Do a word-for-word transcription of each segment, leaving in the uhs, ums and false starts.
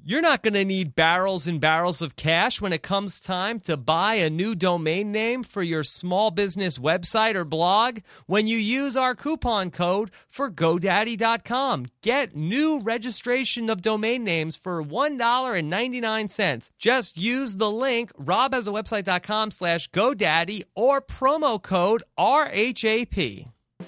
You're not going to need barrels and barrels of cash when it comes time to buy a new domain name for your small business website or blog when you use our coupon code for GoDaddy dot com. Get new registration of domain names for one dollar and ninety-nine cents. Just use the link robhasawebsite.com slash GoDaddy or promo code R H A P.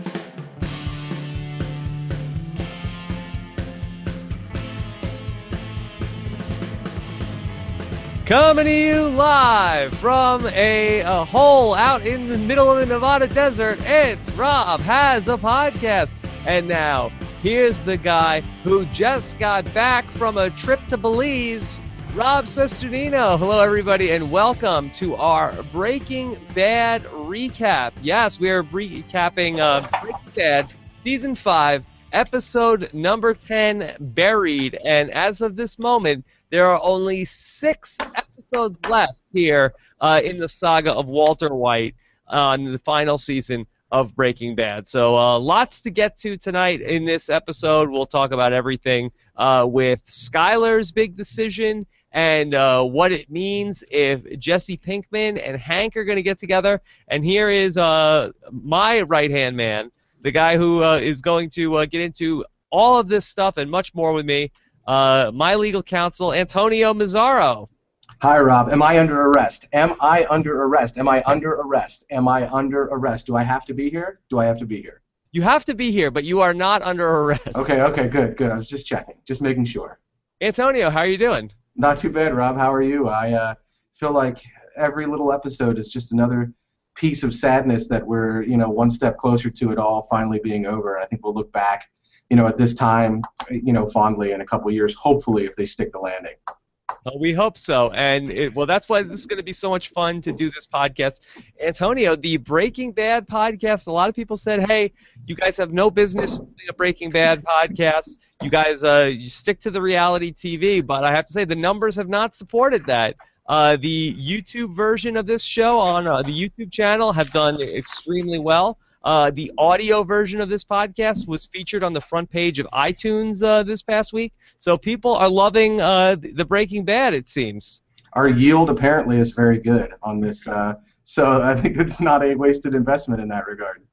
Coming to you live from a, a hole out in the middle of the Nevada desert, it's Rob Has a Podcast. And now, here's the guy who just got back from a trip to Belize, Rob Cesternino. Hello, everybody, and welcome to our Breaking Bad recap. Yes, we are recapping uh, Breaking Bad Season five, Episode number ten, Buried. And as of this moment, there are only six episodes left here uh, in the saga of Walter White on uh, the final season of Breaking Bad. So uh, lots to get to tonight in this episode. We'll talk about everything uh, with Skyler's big decision and uh, what it means if Jesse Pinkman and Hank are going to get together. And here is uh, my right-hand man, the guy who uh, is going to uh, get into all of this stuff and much more with me, Uh, my legal counsel, Antonio Mazzaro. Hi, Rob. Am I under arrest? Am I under arrest? Am I under arrest? Am I under arrest? Do I have to be here? Do I have to be here? You have to be here, but you are not under arrest. Okay, okay, good, good. I was just checking, just making sure. Antonio, how are you doing? Not too bad, Rob. How are you? I uh, feel like every little episode is just another piece of sadness that we're, you know, one step closer to it all finally being over. I think we'll look back, you know, at this time, you know, fondly in a couple of years, hopefully, if they stick the landing. Well, we hope so. And, it, well, that's why this is going to be so much fun to do this podcast. Antonio, the Breaking Bad podcast, a lot of people said, hey, you guys have no business doing a Breaking Bad podcast. You guys uh, you stick to the reality T V. But I have to say the numbers have not supported that. Uh, the YouTube version of this show on uh, the YouTube channel have done extremely well. Uh, the audio version of this podcast was featured on the front page of iTunes uh, this past week, so people are loving uh, the Breaking Bad, it seems. Our yield apparently is very good on this, uh, so I think it's not a wasted investment in that regard.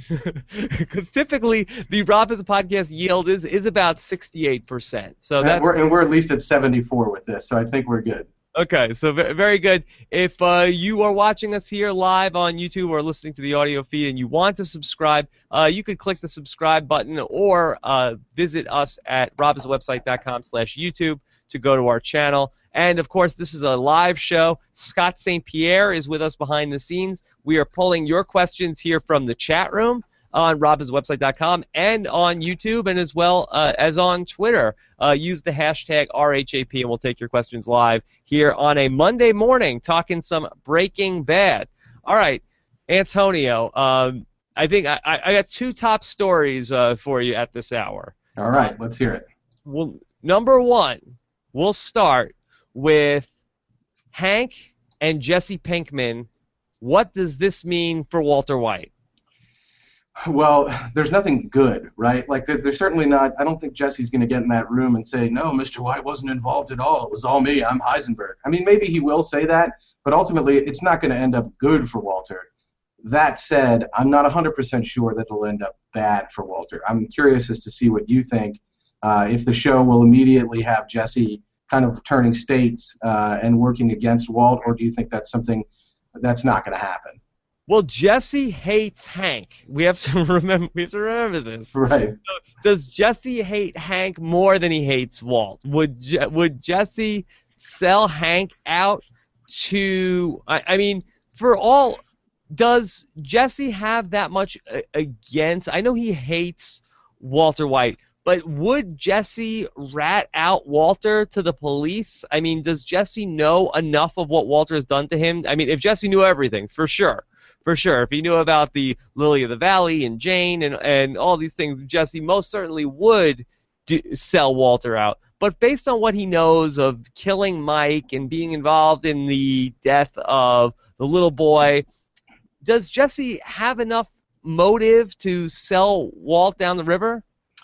Because typically the Rob Has a Podcast yield is, is about sixty-eight percent. So and, that we're, and we're at least at seventy-four with this, so I think we're good. Okay, so very good. If uh, you are watching us here live on YouTube or listening to the audio feed and you want to subscribe, uh, you could click the subscribe button or uh, visit us at robhasawebsite.com slash YouTube to go to our channel. And, of course, this is a live show. Scott Saint Pierre is with us behind the scenes. We are pulling your questions here from the chat room on robhasawebsite dot com and on YouTube and as well uh, as on Twitter. Uh, use the hashtag R H A P and we'll take your questions live here on a Monday morning talking some Breaking Bad. All right, Antonio, um, I think I, I got two top stories uh, for you at this hour. All right, let's hear it. Well, number one, we'll start with Hank and Jesse Pinkman. What does this mean for Walter White? Well, there's nothing good, right? Like, there's, there's certainly not, I don't think Jesse's going to get in that room and say, no, Mister White wasn't involved at all. It was all me. I'm Heisenberg. I mean, maybe he will say that, but ultimately it's not going to end up good for Walter. That said, I'm not one hundred percent sure that it'll end up bad for Walter. I'm curious as to see what you think. Uh, if the show will immediately have Jesse kind of turning states uh, and working against Walt, or do you think that's something that's not going to happen? Well, Jesse hates Hank. We have to remember. We have to remember this. Right. So, does Jesse hate Hank more than he hates Walt? Would Je- Would Jesse sell Hank out to? I, I mean, for all, does Jesse have that much uh, against? I know he hates Walter White, but would Jesse rat out Walter to the police? I mean, does Jesse know enough of what Walter has done to him? I mean, if Jesse knew everything, for sure. For sure. If he knew about the Lily of the Valley and Jane and, and all these things, Jesse most certainly would do, sell Walter out. But based on what he knows of killing Mike and being involved in the death of the little boy, does Jesse have enough motive to sell Walt down the river?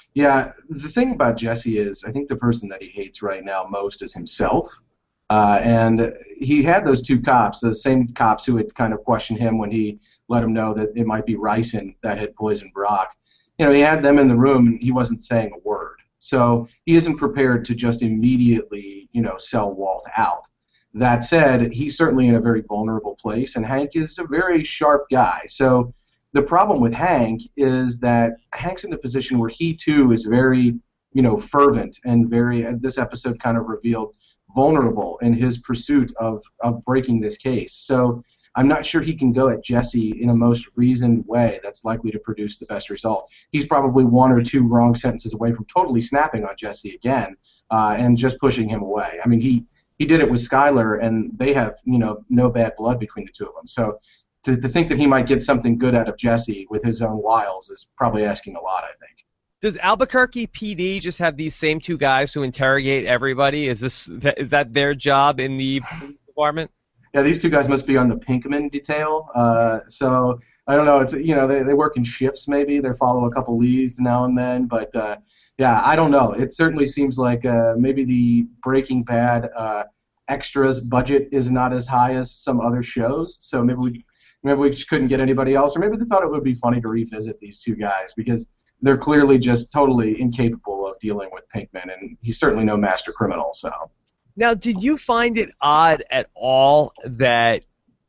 Yeah, the thing about Jesse is, I think the person that he hates right now most is himself. Uh, and he had those two cops, the same cops who had kind of questioned him when he let him know that it might be Ryson that had poisoned Brock. You know, he had them in the room, and he wasn't saying a word. So he isn't prepared to just immediately, you know, sell Walt out. That said, he's certainly in a very vulnerable place, and Hank is a very sharp guy. So the problem with Hank is that Hank's in a position where he, too, is very, you know, fervent and very, this episode kind of revealed, vulnerable in his pursuit of, of breaking this case. So I'm not sure he can go at Jesse in a most reasoned way that's likely to produce the best result. He's probably one or two wrong sentences away from totally snapping on Jesse again uh, and just pushing him away. I mean, he, he did it with Skyler, and they have, you know, no bad blood between the two of them. So to, to think that he might get something good out of Jesse with his own wiles is probably asking a lot, I think. Does Albuquerque P D just have these same two guys who interrogate everybody? Is this is that their job in the police department? Yeah, these two guys must be on the Pinkman detail. Uh, so I don't know. It's you know they they work in shifts maybe. They follow a couple leads now and then. But uh, yeah, I don't know. It certainly seems like uh, maybe the Breaking Bad uh, extras budget is not as high as some other shows. So maybe we maybe we just couldn't get anybody else, or maybe they thought it would be funny to revisit these two guys because they're clearly just totally incapable of dealing with Pinkman, and he's certainly no master criminal. So. Now, did you find it odd at all that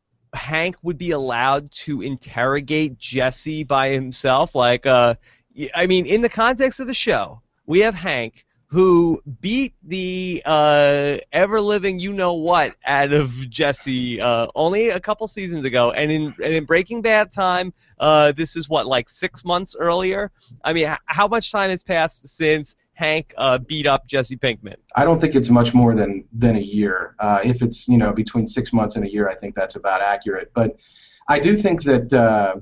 Hank would be allowed to interrogate Jesse by himself? Like, uh, I mean, in the context of the show, we have Hank who beat the uh, ever-living you-know-what out of Jesse uh, only a couple seasons ago, and in and in Breaking Bad time, uh, this is what, like six months earlier? I mean, h- how much time has passed since Hank uh, beat up Jesse Pinkman? I don't think it's much more than than a year. Uh, if it's you know between six months and a year, I think that's about accurate. But I do think that uh,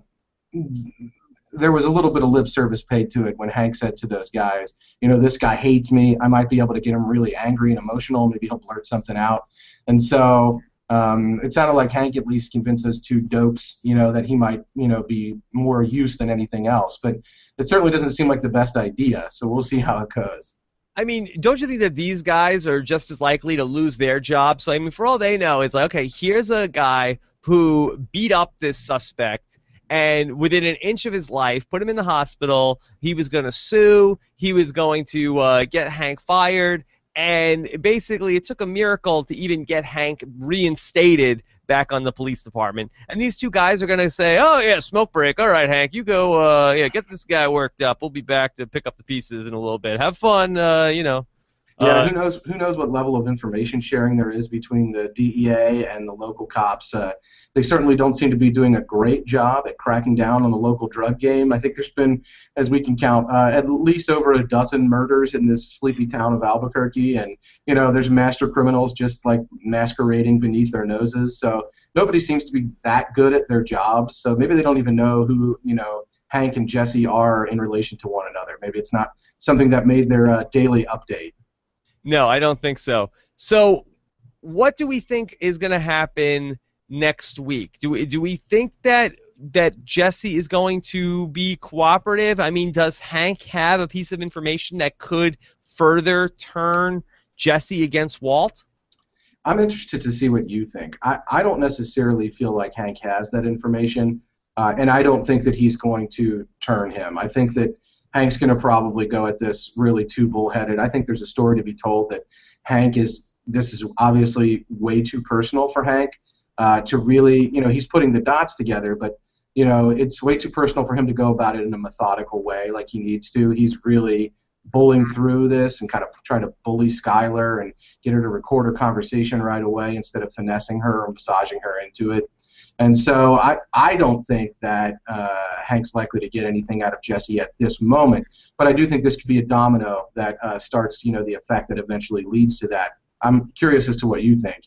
there was a little bit of lip service paid to it when Hank said to those guys, you know, this guy hates me. I might be able to get him really angry and emotional. Maybe he'll blurt something out. And so um, it sounded like Hank at least convinced those two dopes, you know, that he might, you know, be more use than anything else. But it certainly doesn't seem like the best idea. So we'll see how it goes. I mean, don't you think that these guys are just as likely to lose their jobs? So, I mean, for all they know, it's like, okay, here's a guy who beat up this suspect, and within an inch of his life, put him in the hospital. He was going to sue. He was going to uh, get Hank fired. And basically, it took a miracle to even get Hank reinstated back on the police department. And these two guys are going to say, oh, yeah, smoke break. All right, Hank, you go, uh, yeah, get this guy worked up. We'll be back to pick up the pieces in a little bit. Have fun, uh, you know. Yeah, uh, who knows Who knows what level of information sharing there is between the D E A and the local cops. Uh, they certainly don't seem to be doing a great job at cracking down on the local drug game. I think there's been, as we can count, uh, at least over a dozen murders in this sleepy town of Albuquerque, and you know, there's master criminals just like masquerading beneath their noses. So nobody seems to be that good at their jobs. So maybe they don't even know who, you know, Hank and Jesse are in relation to one another. Maybe it's not something that made their uh, daily update. No, I don't think so. So what do we think is going to happen next week? Do we, do we think that that Jesse is going to be cooperative? I mean, does Hank have a piece of information that could further turn Jesse against Walt? I'm interested to see what you think. I, I don't necessarily feel like Hank has that information, uh, and I don't think that he's going to turn him. I think that Hank's going to probably go at this really too bullheaded. I think there's a story to be told that Hank is, this is obviously way too personal for Hank uh, to really, you know, he's putting the dots together, but, you know, it's way too personal for him to go about it in a methodical way like he needs to. He's really bullying through this and kind of trying to bully Skyler and get her to record her conversation right away instead of finessing her or massaging her into it. And so I, I don't think that uh, Hank's likely to get anything out of Jesse at this moment, but I do think this could be a domino that uh, starts, you know, the effect that eventually leads to that. I'm curious as to what you think.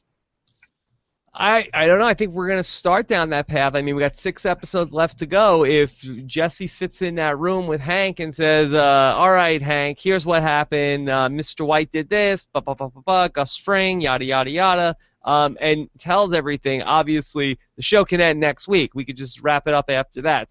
I, I don't know. I think we're going to start down that path. I mean, we got six episodes left to go. If Jesse sits in that room with Hank and says, uh, all right, Hank, here's what happened. Uh, Mister White did this, ba ba ba ba ba, Gus Fring, yada, yada, yada. Um, and tells everything, obviously, the show can end next week. We could just wrap it up after that. So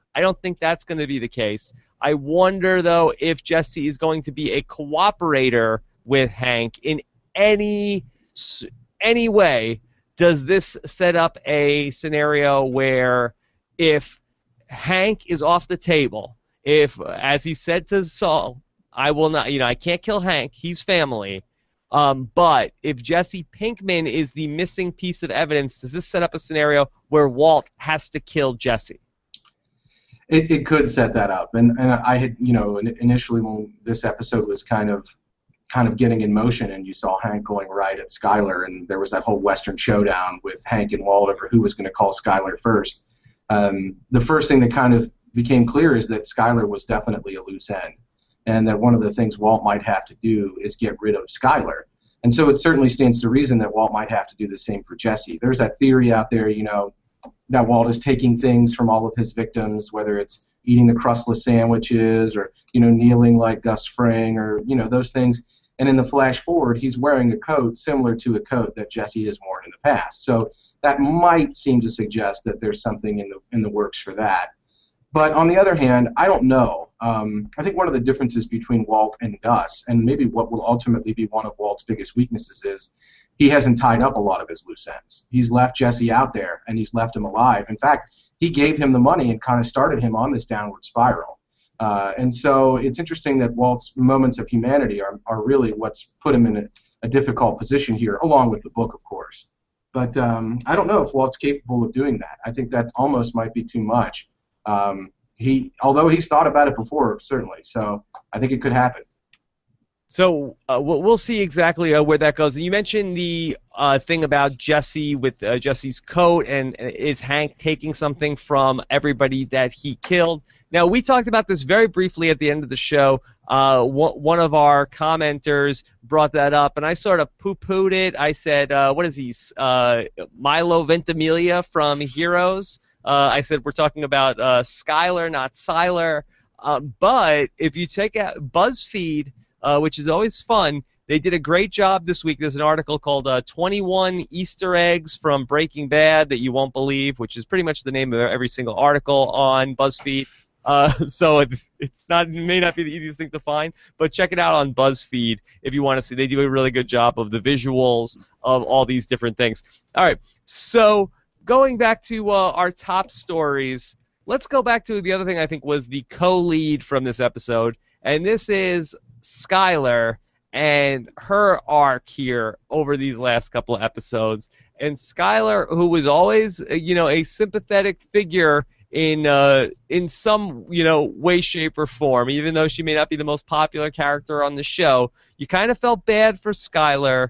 I don't think that's going to be the case. I wonder, though, if Jesse is going to be a cooperator with Hank in any any way. Does this set up a scenario where if Hank is off the table, if, as he said to Saul, I will not, you know, I can't kill Hank, he's family, um, but if Jesse Pinkman is the missing piece of evidence, does this set up a scenario where Walt has to kill Jesse? It, it could set that up, and and I had, you know, initially when this episode was kind of kind of getting in motion, and you saw Hank going right at Skyler, and there was that whole Western showdown with Hank and Walt over who was going to call Skyler first. Um, the first thing that kind of became clear is that Skyler was definitely a loose end, and that one of the things Walt might have to do is get rid of Skyler. And so it certainly stands to reason that Walt might have to do the same for Jesse. There's that theory out there, you know, that Walt is taking things from all of his victims, whether it's eating the crustless sandwiches or, you know, kneeling like Gus Fring or, you know, those things. And in the flash forward, he's wearing a coat similar to a coat that Jesse has worn in the past. So that might seem to suggest that there's something in the in the works for that. But on the other hand, I don't know. Um, I think one of the differences between Walt and Gus, and maybe what will ultimately be one of Walt's biggest weaknesses, is he hasn't tied up a lot of his loose ends. He's left Jesse out there, and he's left him alive. In fact, he gave him the money and kind of started him on this downward spiral. Uh, and so it's interesting that Walt's moments of humanity are, are really what's put him in a, a difficult position here, along with the book, of course. But um, I don't know if Walt's capable of doing that. I think that almost might be too much. Um, he, although he's thought about it before, certainly. So I think it could happen. So uh, we'll see exactly uh, where that goes. You mentioned the uh, thing about Jesse with uh, Jesse's coat, and uh, is Hank taking something from everybody that he killed? Now, we talked about this very briefly at the end of the show. Uh, one of our commenters brought that up, and I sort of poo-pooed it. I said, uh, what is he, uh, Milo Ventimiglia from Heroes? Uh, I said we're talking about uh, Skyler, not Sylar. Uh, but if you take out BuzzFeed, Uh, which is always fun. They did a great job this week. There's an article called uh, twenty-one Easter Eggs from Breaking Bad That You Won't Believe, which is pretty much the name of every single article on BuzzFeed. Uh, so it, it's not, it may not be the easiest thing to find, but check it out on BuzzFeed if you want to see. They do a really good job of the visuals of all these different things. All right, so going back to uh, our top stories, let's go back to the other thing I think was the co-lead from this episode, and this is Skyler and her arc here over these last couple of episodes. And Skyler, who was always, you know, a sympathetic figure in uh, in some, you know, way, shape, or form, even though she may not be the most popular character on the show, you kind of felt bad for Skyler.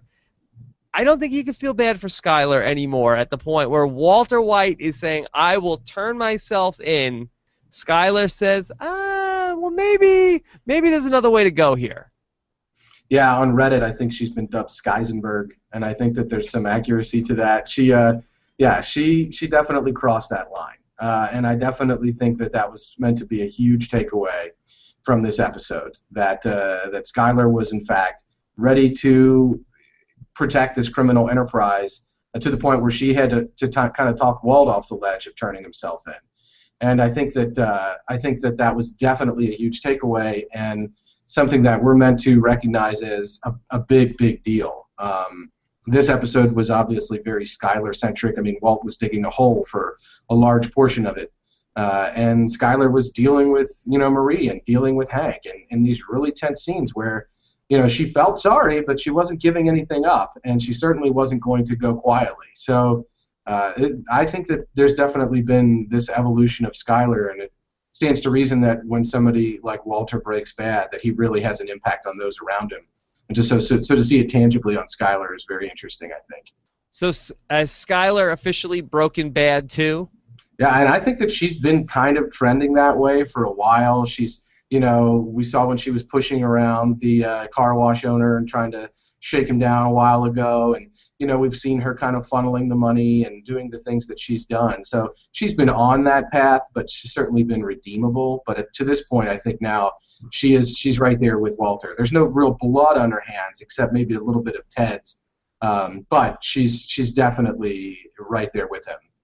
I don't think you can feel bad for Skyler anymore at the point where Walter White is saying, I will turn myself in. Skyler says, ah, well, maybe maybe there's another way to go here. Yeah, on Reddit, I think she's been dubbed Skyzenberg, and I think that there's some accuracy to that. She, uh, yeah, she she definitely crossed that line, uh, and I definitely think that that was meant to be a huge takeaway from this episode. That uh, that Skyler was in fact ready to protect this criminal enterprise uh, to the point where she had to, to t- kind of talk Walt off the ledge of turning himself in. And I think that uh, I think that that was definitely a huge takeaway and something that we're meant to recognize as a, a big, big deal. Um, this episode was obviously very Skyler-centric. I mean, Walt was digging a hole for a large portion of it, uh, and Skyler was dealing with, you know, Marie and dealing with Hank, and in these really tense scenes where, you know, she felt sorry, but she wasn't giving anything up, and she certainly wasn't going to go quietly. So. Uh, it, I think that there's definitely been this evolution of Skyler, and it stands to reason that when somebody like Walter breaks bad, that he really has an impact on those around him. And just so, so, so to see it tangibly on Skyler is very interesting, I think. So has Skyler officially broken bad too? Yeah, and I think that she's been kind of trending that way for a while. She's, you know, we saw when she was pushing around the uh, car wash owner and trying to shake him down a while ago, and you know, we've seen her kind of funneling the money and doing the things that she's done. So she's been on that path, but she's certainly been redeemable. But to this point, I think now she is she's right there with Walter. There's no real blood on her hands except maybe a little bit of Ted's, um, but she's she's definitely right there with him.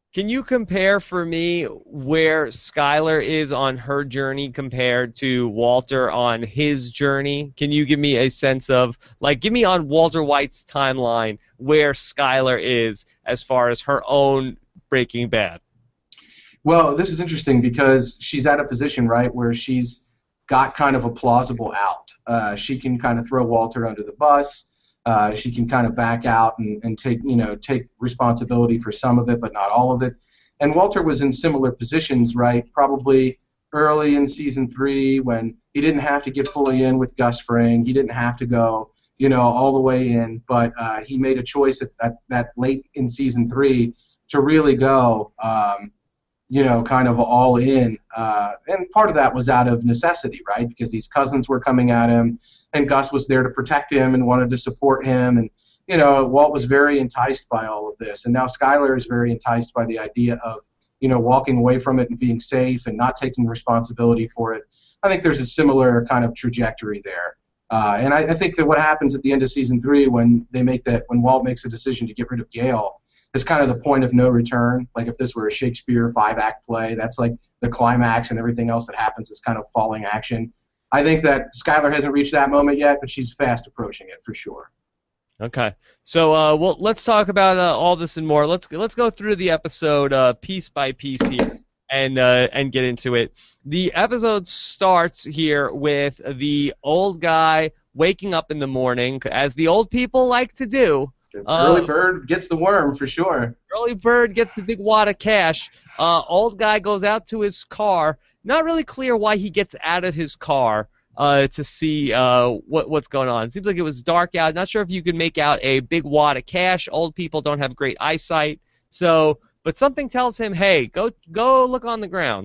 Can you compare for me where Skyler is on her journey compared to Walter on his journey? Can you give me a sense of, like, give me on Walter White's timeline where Skyler is as far as her own Breaking Bad? Well, this is interesting because she's at a position, right, where she's got kind of a plausible out. Uh, she can kind of throw Walter under the bus. Uh, she can kind of back out and, and take, you know, take responsibility for some of it, but not all of it. And Walter was in similar positions, right? Probably early in season three when he didn't have to get fully in with Gus Fring. He didn't have to go, you know, all the way in, but uh, he made a choice at that, that late in season three to really go, um, you know, kind of all in. Uh, and part of that was out of necessity, right? Because these cousins were coming at him. And Gus was there to protect him and wanted to support him. And, you know, Walt was very enticed by all of this. And now Skyler is very enticed by the idea of, you know, walking away from it and being safe and not taking responsibility for it. I think there's a similar kind of trajectory there. Uh, and I, I think that what happens at the end of season three when they make that, when Walt makes a decision to get rid of Gale, is kind of the point of no return. Like if this were a Shakespeare five-act play, that's like the climax, and everything else that happens is kind of falling action. I think that Skyler hasn't reached that moment yet, but she's fast approaching it for sure. Okay, so uh, well, let's talk about uh, all this and more. Let's let's go through the episode uh, piece by piece here and uh, and get into it. The episode starts here with the old guy waking up in the morning, as the old people like to do. Early uh, bird gets the worm for sure. Early bird gets the big wad of cash. Uh, old guy goes out to his car. Not really clear why he gets out of his car uh, to see uh, what what's going on. It seems like it was dark out. Not sure if you could make out a big wad of cash. Old people don't have great eyesight. So, but something tells him, hey, go go look on the ground.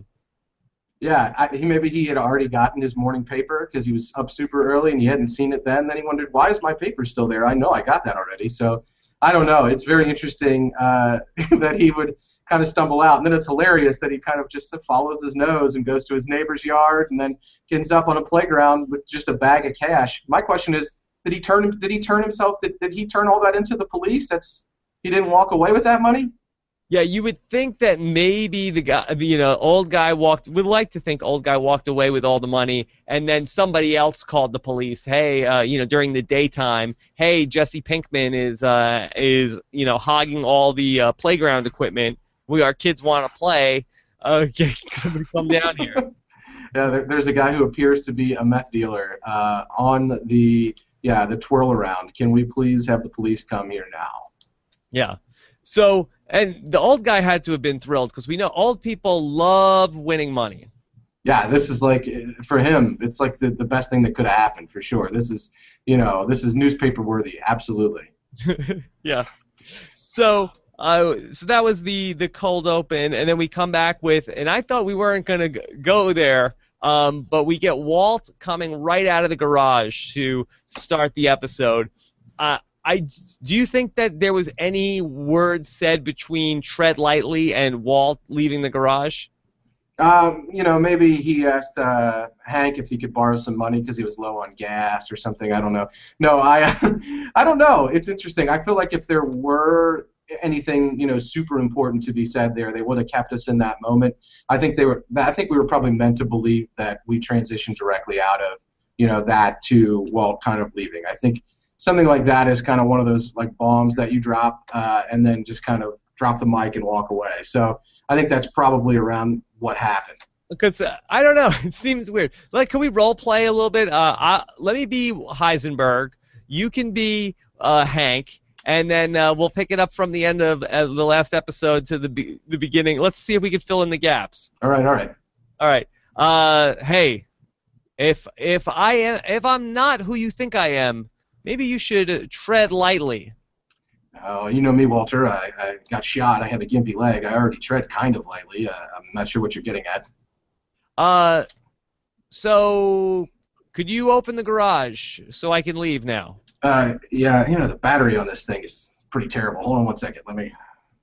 Yeah, I, he maybe he had already gotten his morning paper because he was up super early and he hadn't seen it then. Then he wondered, why is my paper still there? I know I got that already. So I don't know. It's very interesting uh, that he would kind of stumble out. And then it's hilarious that he kind of just follows his nose and goes to his neighbor's yard and then ends up on a playground with just a bag of cash. My question is, did he turn did he turn himself did, did he turn all that into the police? That's he didn't walk away with that money? Yeah, you would think that maybe the guy, the, you know, old guy walked. Would like to think old guy walked away with all the money, and then somebody else called the police. Hey, uh, you know, during the daytime, hey, Jesse Pinkman is uh, is you know hogging all the uh, playground equipment. We our kids want to play. Uh, somebody come down here. Yeah, there, there's a guy who appears to be a meth dealer uh, on the yeah the twirl around. Can we please have the police come here now? Yeah. So, and the old guy had to have been thrilled because we know old people love winning money. Yeah, this is like, for him, it's like the, the best thing that could have happened for sure. This is, you know, this is newspaper worthy, absolutely. Yeah. So, uh, so that was the, the cold open, and then we come back with, and I thought we weren't going to go there, um, but we get Walt coming right out of the garage to start the episode. Uh, I, do you think that there was any word said between Tread Lightly and Walt leaving the garage? Um, you know, maybe he asked uh, Hank if he could borrow some money because he was low on gas or something. I don't know. No, I, I don't know. It's interesting. I feel like if there were anything, you know, super important to be said there, they would have kept us in that moment. I think they were. I think we were probably meant to believe that we transitioned directly out of, you know, that to Walt kind of leaving. I think something like that is kind of one of those like bombs that you drop uh, and then just kind of drop the mic and walk away. So I think that's probably around what happened. Because uh, I don't know, it seems weird. Like, can we role play a little bit? Uh, I, let me be Heisenberg. You can be uh, Hank, and then uh, we'll pick it up from the end of uh, the last episode to the be- the beginning. Let's see if we can fill in the gaps. All right, all right, all right. Uh, hey, if if I am if I'm not who you think I am, maybe you should tread lightly. Oh, you know me, Walter. I, I got shot. I have a gimpy leg. I already tread kind of lightly. Uh, I'm not sure what you're getting at. Uh, so could you open the garage so I can leave now? Uh, yeah. You know the battery on this thing is pretty terrible. Hold on one second. Let me.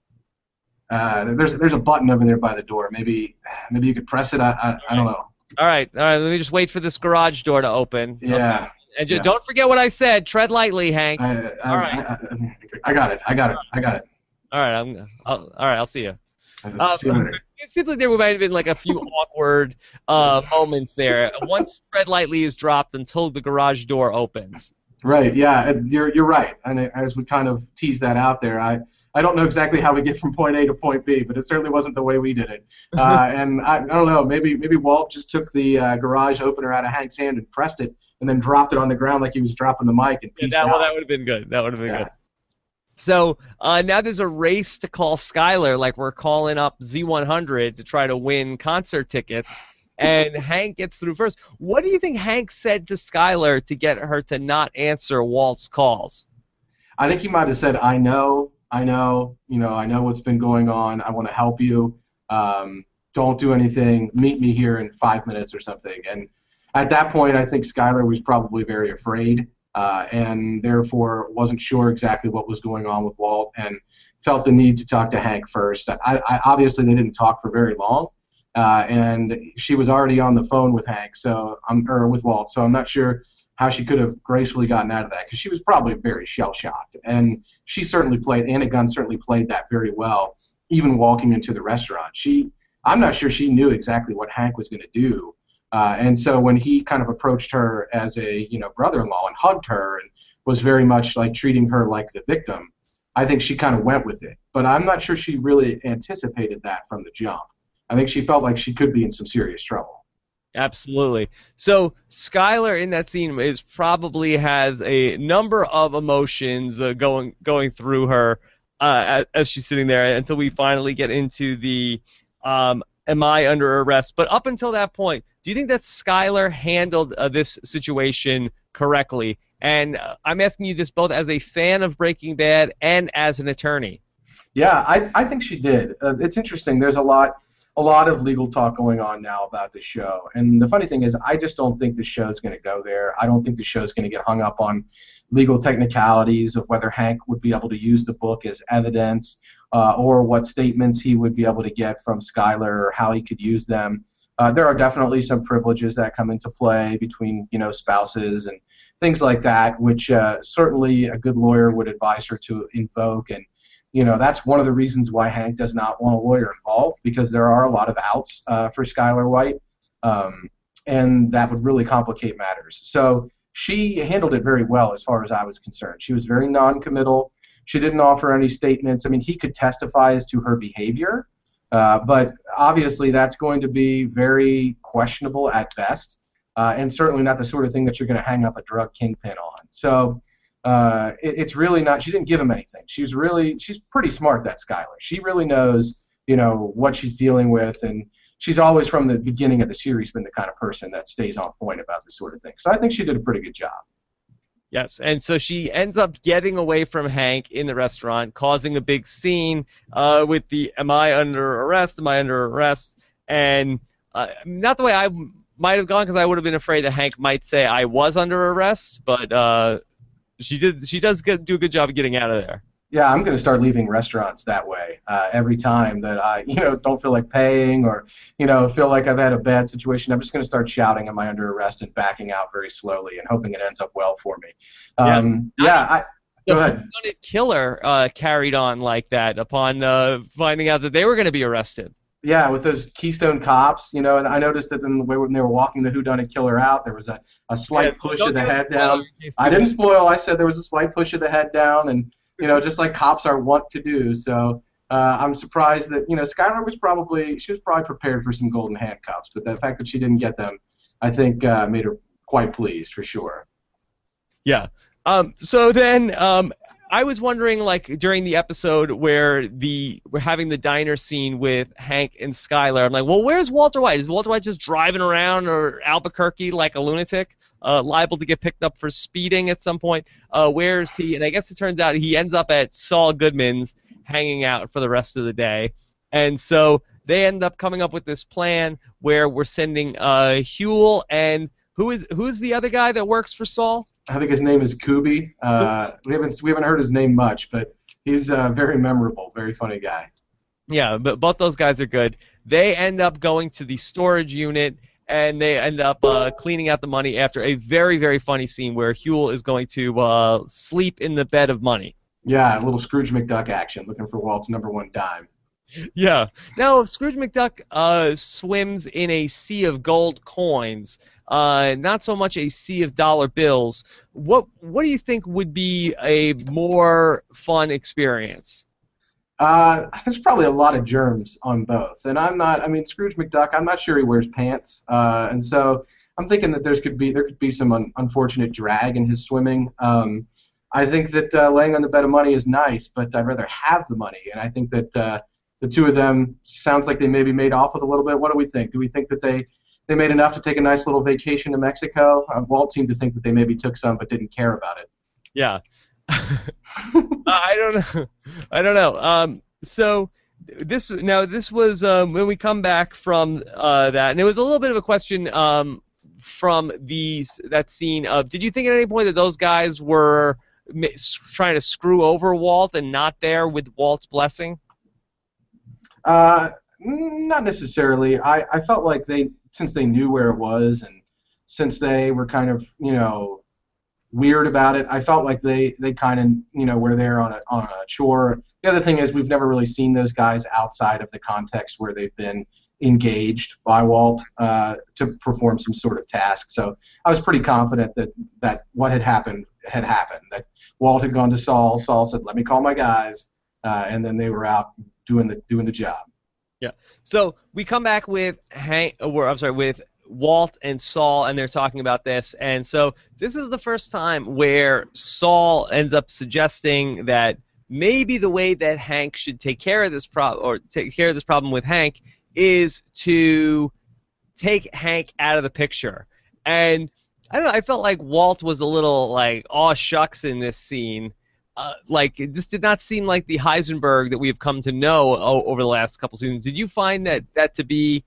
Uh, there's there's a button over there by the door. Maybe maybe you could press it. I I, I don't know. All right. All right. Let me just wait for this garage door to open. Yeah. Okay. And just, yeah. Don't forget what I said. Tread lightly, Hank. I, I, all right. I, I, I got it. I got it. I got it. All right. I'm. I'll, all right. I'll see you. Um, See you later. it seems like there might have been like a few awkward uh, moments there. Once Fred Lightly is dropped until the garage door opens. Right. Yeah. You're you're right. And as we kind of tease that out there, I. I don't know exactly how we get from point A to point B, but it certainly wasn't the way we did it. Uh, and I, I don't know, maybe maybe Walt just took the uh, garage opener out of Hank's hand and pressed it, and then dropped it on the ground like he was dropping the mic and Yeah, peaced that, out. well, that would have been good. That would have been Yeah. good. So uh, now there's a race to call Skylar, like we're calling up Z one hundred to try to win concert tickets, and Hank gets through first. What do you think Hank said to Skylar to get her to not answer Walt's calls? I think he might have said, I know, I know, you know, I know what's been going on. I want to help you. Um, don't do anything. Meet me here in five minutes or something. And at that point, I think Skylar was probably very afraid uh, and therefore wasn't sure exactly what was going on with Walt and felt the need to talk to Hank first. I, I, obviously, they didn't talk for very long, uh, and she was already on the phone with Hank, so I'm or with Walt. So I'm not sure how she could have gracefully gotten out of that, because she was probably very shell-shocked. And she certainly played, Anna Gunn certainly played that very well, even walking into the restaurant. She, I'm not sure she knew exactly what Hank was going to do. Uh, and so when he kind of approached her as a, you know, brother-in-law and hugged her and was very much like treating her like the victim, I think she kind of went with it. But I'm not sure she really anticipated that from the jump. I think she felt like she could be in some serious trouble. Absolutely. So Skylar in that scene is probably has a number of emotions uh, going going through her uh, as, as she's sitting there until we finally get into the um, am I under arrest? But up until that point, do you think that Skylar handled uh, this situation correctly? And uh, I'm asking you this both as a fan of Breaking Bad and as an attorney. Yeah, I, I think she did. Uh, it's interesting. There's a lot a lot of legal talk going on now about the show. And the funny thing is, I just don't think the show's going to go there. I don't think the show's going to get hung up on legal technicalities of whether Hank would be able to use the book as evidence uh, or what statements he would be able to get from Skylar or how he could use them. Uh, there are definitely some privileges that come into play between, you know, spouses and things like that, which uh, certainly a good lawyer would advise her to invoke. And you know, that's one of the reasons why Hank does not want a lawyer involved, because there are a lot of outs uh, for Skylar White, um, and that would really complicate matters. So she handled it very well as far as I was concerned. She was very non-committal. She didn't offer any statements. I mean, he could testify as to her behavior, uh, but obviously that's going to be very questionable at best, uh, and certainly not the sort of thing that you're going to hang up a drug kingpin on. So Uh, it, it's really not. She didn't give him anything. She's really, she's pretty smart. That Skylar. She really knows, you know, what she's dealing with, and she's always from the beginning of the series been the kind of person that stays on point about this sort of thing. So I think she did a pretty good job. Yes, and so she ends up getting away from Hank in the restaurant, causing a big scene uh, with the "Am I under arrest? Am I under arrest?" And uh, not the way I might have gone, because I would have been afraid that Hank might say I was under arrest, but. Uh, She did. She does get, do a good job of getting out of there. Yeah, I'm going to start leaving restaurants that way uh, every time that I, you know, don't feel like paying or, you know, feel like I've had a bad situation. I'm just going to start shouting, "Am I under arrest?" and backing out very slowly and hoping it ends up well for me. Um, yeah, yeah I, the go ahead. whodunit killer uh, carried on like that upon uh, finding out that they were going to be arrested. Yeah, with those Keystone Cops, you know, and I noticed that in the way when they were walking the whodunit killer out, there was a, a slight Yeah, push don't of the give us head spoiler down. in case I people- didn't spoil. I said there was a slight push of the head down, and, you know, just like cops are wont to do. So uh, I'm surprised that, you know, Skylar was probably, she was probably prepared for some golden handcuffs, but the fact that she didn't get them, I think, uh, made her quite pleased for sure. Yeah. Um, so then um, I was wondering, like, during the episode where the we're having the diner scene with Hank and Skylar, I'm like, well, where's Walter White? Is Walter White just driving around or Albuquerque like a lunatic, uh, liable to get picked up for speeding at some point? Uh, where is he? And I guess it turns out he ends up at Saul Goodman's hanging out for the rest of the day. And so they end up coming up with this plan where we're sending uh, Huel and who is who's the other guy that works for Saul? I think his name is Kubi. Uh, we haven't we haven't heard his name much, but he's uh, very memorable, very funny guy. Yeah, but both those guys are good. They end up going to the storage unit, and they end up uh, cleaning out the money after a very, very funny scene where Huel is going to uh, sleep in the bed of money. Yeah, a little Scrooge McDuck action, looking for Walt's number one dime. Yeah. Now, if Scrooge McDuck uh, swims in a sea of gold coins, uh, not so much a sea of dollar bills, what what do you think would be a more fun experience? Uh, there's probably a lot of germs on both, and I'm not. I mean, Scrooge McDuck. I'm not sure he wears pants, uh, and so I'm thinking that there's could be there could be some un- unfortunate drag in his swimming. Um, I think that uh, laying on the bed of money is nice, but I'd rather have the money, and I think that uh, the two of them sounds like they maybe made off with a little bit. What do we think? Do we think that they they made enough to take a nice little vacation to Mexico? Uh, Walt seemed to think that they maybe took some, but didn't care about it. Yeah. I don't know. I don't know. Um, so this now this was um, when we come back from uh, that, and it was a little bit of a question um, from these that scene of. Did you think at any point that those guys were ma- trying to screw over Walt and not there with Walt's blessing? Uh, not necessarily. I, I felt like they, since they knew where it was, and since they were kind of, you know, weird about it, I felt like they, they kind of, you know, were there on a on a chore. The other thing is we've never really seen those guys outside of the context where they've been engaged by Walt uh, to perform some sort of task. So I was pretty confident that, that what had happened had happened, that Walt had gone to Saul, Saul said, let me call my guys, uh, and then they were out doing the doing the job. Yeah. So we come back with Hank, or I'm sorry, with Walt and Saul, and they're talking about this. And so this is the first time where Saul ends up suggesting that maybe the way that Hank should take care of this problem, or take care of this problem with Hank, is to take Hank out of the picture. And I don't know, I felt like Walt was a little like, aw shucks in this scene. Uh, like, this did not seem like the Heisenberg that we have come to know o- over the last couple seasons. Did you find that, that to be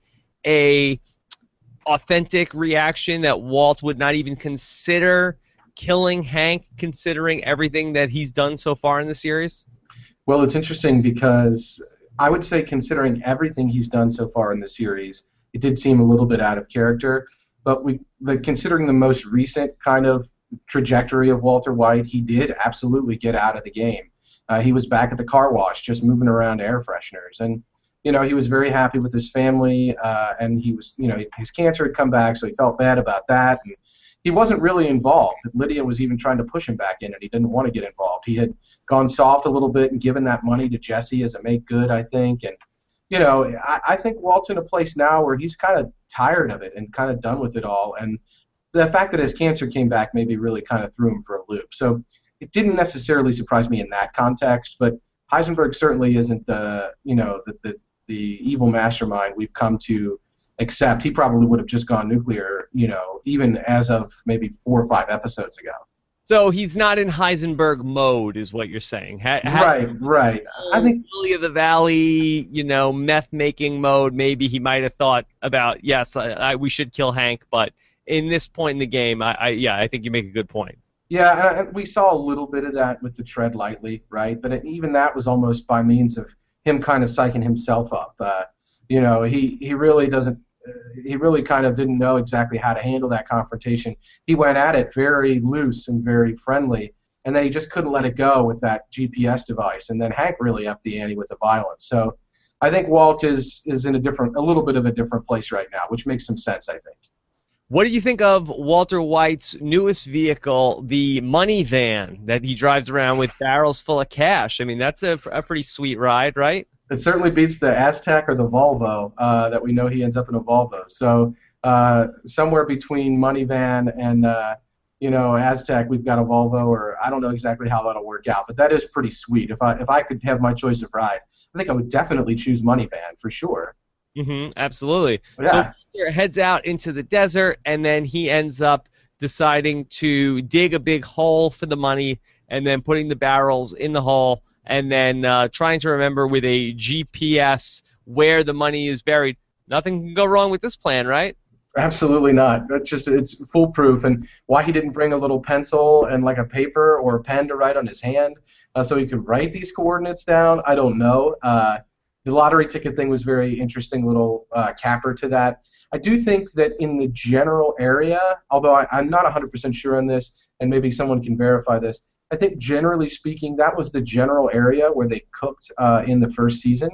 a authentic reaction, that Walt would not even consider killing Hank, considering everything that he's done so far in the series? Well, it's interesting because I would say considering everything he's done so far in the series, it did seem a little bit out of character. But we, the, considering the most recent kind of trajectory of Walter White, he did absolutely get out of the game. Uh, he was back at the car wash, just moving around air fresheners, and you know he was very happy with his family. Uh, and he was, you know, his cancer had come back, so he felt bad about that. And he wasn't really involved. Lydia was even trying to push him back in, and he didn't want to get involved. He had gone soft a little bit and given that money to Jesse as a make good, I think. And you know, I, I think Walt's in a place now where he's kind of tired of it and kind of done with it all. And the fact that his cancer came back maybe really kind of threw him for a loop. So it didn't necessarily surprise me in that context, but Heisenberg certainly isn't the, you know, the, the, the evil mastermind we've come to accept. He probably would have just gone nuclear, you know, even as of maybe four or five episodes ago. So he's not in Heisenberg mode, is what you're saying. Ha- right, right. I think Lily of the Valley, you know, meth-making mode, maybe he might have thought about, yes, I, I, we should kill Hank, but in this point in the game, I, I yeah, I think you make a good point. Yeah, and we saw a little bit of that with the tread lightly, right? But it, even that was almost by means of him kind of psyching himself up. Uh, you know, he, he really doesn't, uh, he really kind of didn't know exactly how to handle that confrontation. He went at it very loose and very friendly, and then he just couldn't let it go with that G P S device. And then Hank really upped the ante with the violence. So I think Walt is is in a different, a little bit of a different place right now, which makes some sense, I think. What do you think of Walter White's newest vehicle, the money van that he drives around with barrels full of cash? I mean, that's a, a pretty sweet ride, right? It certainly beats the Aztec or the Volvo uh, that we know he ends up in a Volvo. So uh, somewhere between money van and uh, you know Aztec, we've got a Volvo, or I don't know exactly how that'll work out, but that is pretty sweet. If I if I could have my choice of ride, I think I would definitely choose money van for sure. Mm-hmm, absolutely. Yeah. So Walter heads out into the desert, and then he ends up deciding to dig a big hole for the money, and then putting the barrels in the hole, and then uh, trying to remember with a G P S where the money is buried. Nothing can go wrong with this plan, right? Absolutely not. It's just it's foolproof. And why he didn't bring a little pencil and like a paper or a pen to write on his hand uh, so he could write these coordinates down, I don't know. Uh, the lottery ticket thing was very interesting, little uh, capper to that. I do think that in the general area, although I, I'm not one hundred percent sure on this, and maybe someone can verify this, I think generally speaking that was the general area where they cooked uh, in the first season.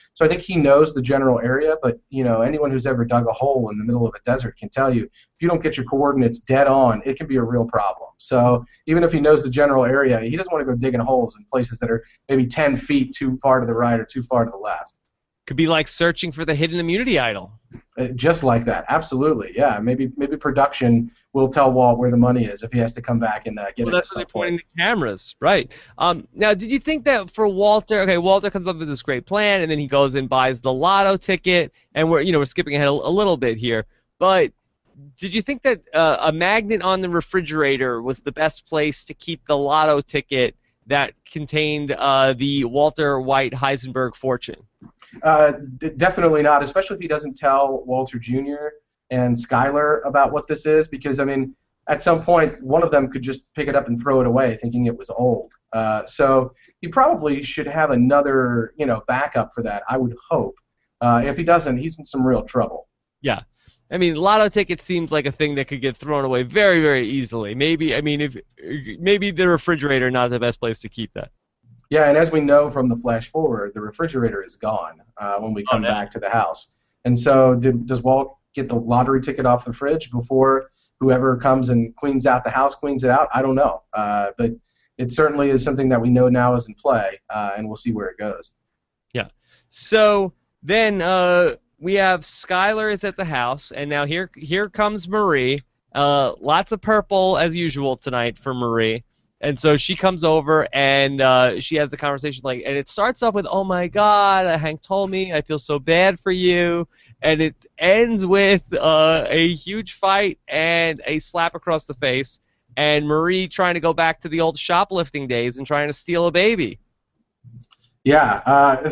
So I think he knows the general area, but you know, anyone who's ever dug a hole in the middle of a desert can tell you if you don't get your coordinates dead on, it can be a real problem. So even if he knows the general area, he doesn't want to go digging holes in places that are maybe ten feet too far to the right or too far to the left. Could be like searching for the hidden immunity idol. Uh, just like that, absolutely, yeah. Maybe maybe production will tell Walt where the money is if he has to come back and uh, get well, it. That's at what some they're point. pointing the cameras, right? Um, now, did you think that for Walter? Okay, Walter comes up with this great plan, and then he goes and buys the lotto ticket, and we're you know we're skipping ahead a, a little bit here, but did you think that uh, a magnet on the refrigerator was the best place to keep the lotto ticket that contained uh, the Walter White Heisenberg fortune? Uh, d- definitely not, especially if he doesn't tell Walter Junior and Skyler about what this is, because, I mean, at some point, one of them could just pick it up and throw it away thinking it was old. Uh, so he probably should have another, you know, backup for that, I would hope. Uh, if he doesn't, he's in some real trouble. Yeah. I mean, lotto ticket seems like a thing that could get thrown away very, very easily. Maybe, I mean, if maybe the refrigerator not the best place to keep that. Yeah, and as we know from the flash forward, the refrigerator is gone uh, when we come Oh, no. back to the house. And so did, does Walt get the lottery ticket off the fridge before whoever comes and cleans out the house cleans it out? I don't know. Uh, but it certainly is something that we know now is in play, uh, and we'll see where it goes. Yeah. So then uh, we have Skyler is at the house, and now here here comes Marie. Uh, lots of purple as usual tonight for Marie. And so she comes over and uh, she has the conversation like, and it starts off with, "Oh my God, Hank told me, I feel so bad for you," and it ends with uh, a huge fight and a slap across the face, and Marie trying to go back to the old shoplifting days and trying to steal a baby. Yeah,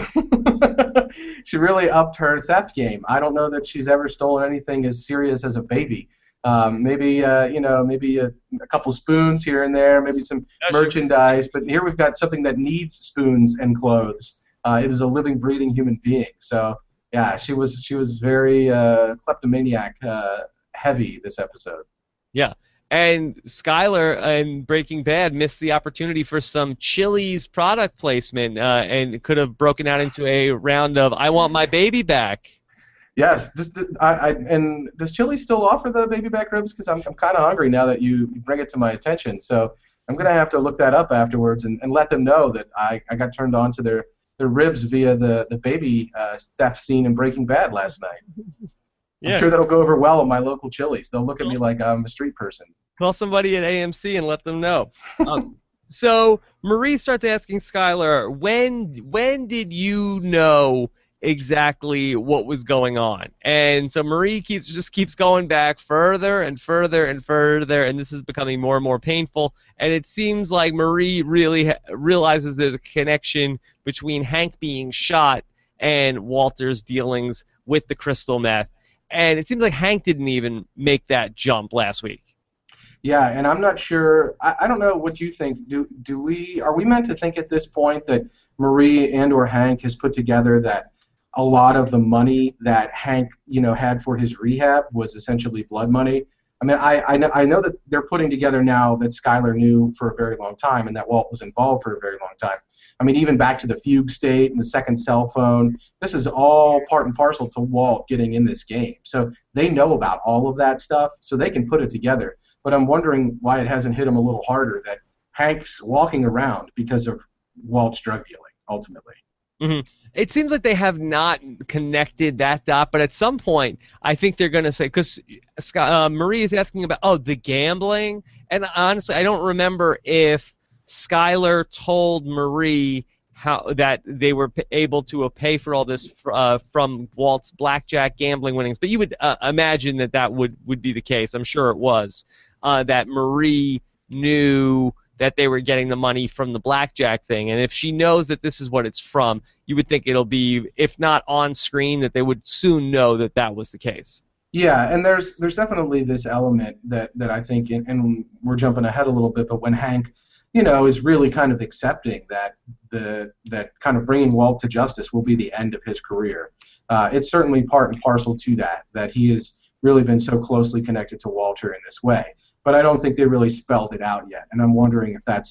uh, she really upped her theft game. I don't know that she's ever stolen anything as serious as a baby. Um, maybe uh, you know, maybe a, a couple spoons here and there, maybe some That's merchandise. But here we've got something that needs spoons and clothes. Uh, it is a living, breathing human being. So yeah, she was she was very uh, kleptomaniac uh, heavy this episode. Yeah. And Skyler in Breaking Bad missed the opportunity for some Chili's product placement uh, and could have broken out into a round of "I want my baby back." Yes, this, I, I, and does Chili still offer the baby back ribs? Because I'm, I'm kind of hungry now that you bring it to my attention. So I'm going to have to look that up afterwards and, and let them know that I, I got turned on to their, their ribs via the, the baby uh, theft scene in Breaking Bad last night. Yeah. I'm sure that'll go over well at my local Chili's. They'll look at me like I'm a street person. Call somebody at A M C and let them know. Um, so Marie starts asking Skyler, when when did you know exactly what was going on? And so Marie keeps just keeps going back further and further and further, and this is becoming more and more painful. And it seems like Marie really ha- realizes there's a connection between Hank being shot and Walter's dealings with the crystal meth. And it seems like Hank didn't even make that jump last week. Yeah, and I'm not sure. I, I don't know what you think. Do do we are we meant to think at this point that Marie and or Hank has put together that a lot of the money that Hank, you know, had for his rehab was essentially blood money? I mean, I I know, I know that they're putting together now that Skyler knew for a very long time and that Walt was involved for a very long time. I mean, even back to the fugue state and the second cell phone, this is all part and parcel to Walt getting in this game. So they know about all of that stuff, so they can put it together. But I'm wondering why it hasn't hit him a little harder that Hank's walking around because of Walt's drug dealing, ultimately. Mm-hmm. It seems like they have not connected that dot, but at some point, I think they're going to say, because uh, Marie is asking about, oh, the gambling, and honestly, I don't remember if Skyler told Marie how that they were p- able to uh, pay for all this uh, from Walt's blackjack gambling winnings, but you would uh, imagine that that would, would be the case. I'm sure it was, uh, that Marie knew that they were getting the money from the blackjack thing, and if she knows that this is what it's from, you would think it'll be, if not on screen, that they would soon know that that was the case. Yeah, and there's there's definitely this element that, that I think, and, and we're jumping ahead a little bit, but when Hank, you know, is really kind of accepting that the that kind of bringing Walt to justice will be the end of his career, uh, it's certainly part and parcel to that, that he has really been so closely connected to Walter in this way. But I don't think they really spelled it out yet, and I'm wondering if that's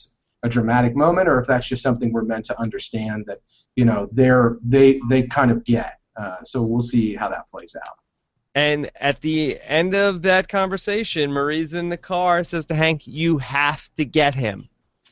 a dramatic moment or if that's just something we're meant to understand that, you know, they're they they kind of get. Uh, so we'll see how that plays out. And at the end of that conversation, Marie's in the car, says to Hank, "You have to get him."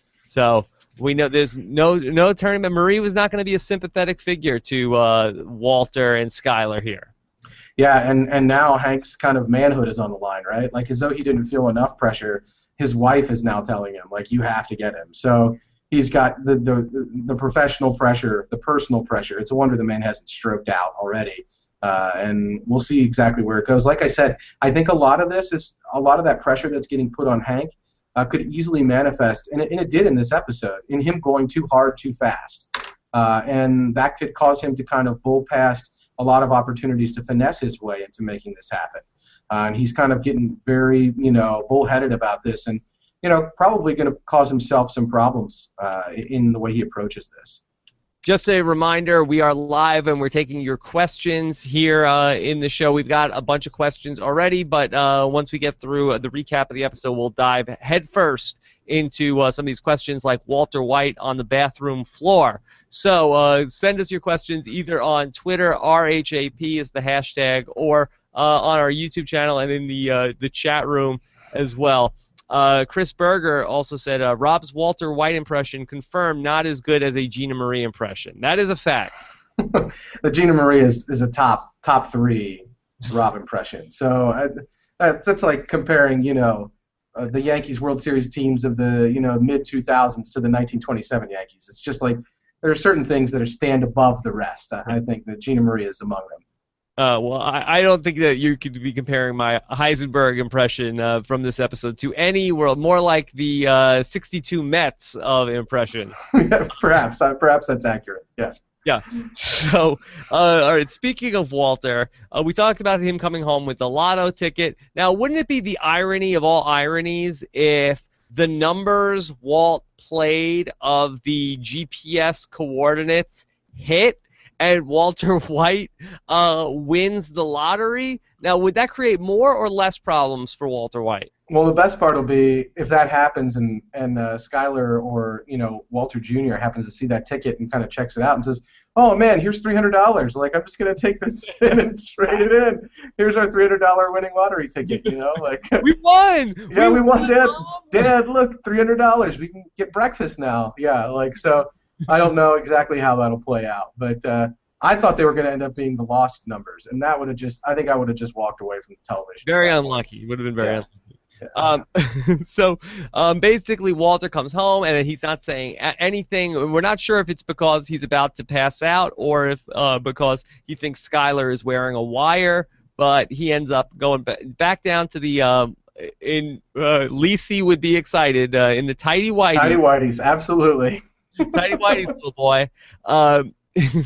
So we know there's no no turning back. Marie was not going to be a sympathetic figure to uh, Walter and Skyler here. Yeah, and, and now Hank's kind of manhood is on the line, right? Like, as though he didn't feel enough pressure, his wife is now telling him, like, you have to get him. So he's got the, the, the professional pressure, the personal pressure. It's a wonder the man hasn't stroked out already. Uh, and we'll see exactly where it goes. Like I said, I think a lot of this is, a lot of that pressure that's getting put on Hank uh, could easily manifest, and it, and it did in this episode, in him going too hard too fast. Uh, and that could cause him to kind of bull past a lot of opportunities to finesse his way into making this happen. Uh, and he's kind of getting very, you know, bullheaded about this and, you know, probably going to cause himself some problems uh, in the way he approaches this. Just a reminder, we are live and we're taking your questions here uh, in the show. We've got a bunch of questions already, but uh, once we get through the recap of the episode, we'll dive headfirst into uh, some of these questions like Walter White on the bathroom floor. So uh, send us your questions either on Twitter, R H A P is the hashtag, or uh, on our YouTube channel and in the uh, the chat room as well. Uh, Chris Berger also said, uh, Rob's Walter White impression confirmed not as good as a Gina Marie impression. That is a fact. The Gina Marie is, is a top top three Rob impression. So uh, that's, that's like comparing, you know, uh, the Yankees World Series teams of the, you know, mid two thousands to the nineteen twenty-seven Yankees. It's just like there are certain things that are stand above the rest. I, I think that Gina Marie is among them. Uh, well, I, I don't think that you could be comparing my Heisenberg impression uh, from this episode to any world, more like the uh, sixty-two Mets of impressions. Yeah, perhaps, uh, perhaps that's accurate. Yeah. Yeah. So, uh, all right. Speaking of Walter, uh, we talked about him coming home with the lotto ticket. Now, wouldn't it be the irony of all ironies if the numbers Walt played of the G P S coordinates hit and Walter White uh, wins the lottery? Now, would that create more or less problems for Walter White? Well, the best part will be if that happens and and uh, Skyler or, you know, Walter Junior happens to see that ticket and kind of checks it out and says, "Oh man, here's three hundred dollars. Like, I'm just gonna take this in and trade it in. Here's our three hundred dollar winning lottery ticket." You know, like we won. Yeah, we, we won, won, Dad. Dad, look, three hundred dollars. We can get breakfast now. Yeah, like so. I don't know exactly how that'll play out, but uh, I thought they were going to end up being the lost numbers, and that would have just, I think I would have just walked away from the television. Very unlucky. Would have been very yeah. unlucky. Yeah. Um, so um, basically, Walter comes home, and he's not saying anything. We're not sure if it's because he's about to pass out or if uh, because he thinks Skyler is wearing a wire, but he ends up going back down to the um, in uh, Lisi would be excited uh, in the tidy whities. Tidy whities, absolutely. Tidy whities, little boy. Um,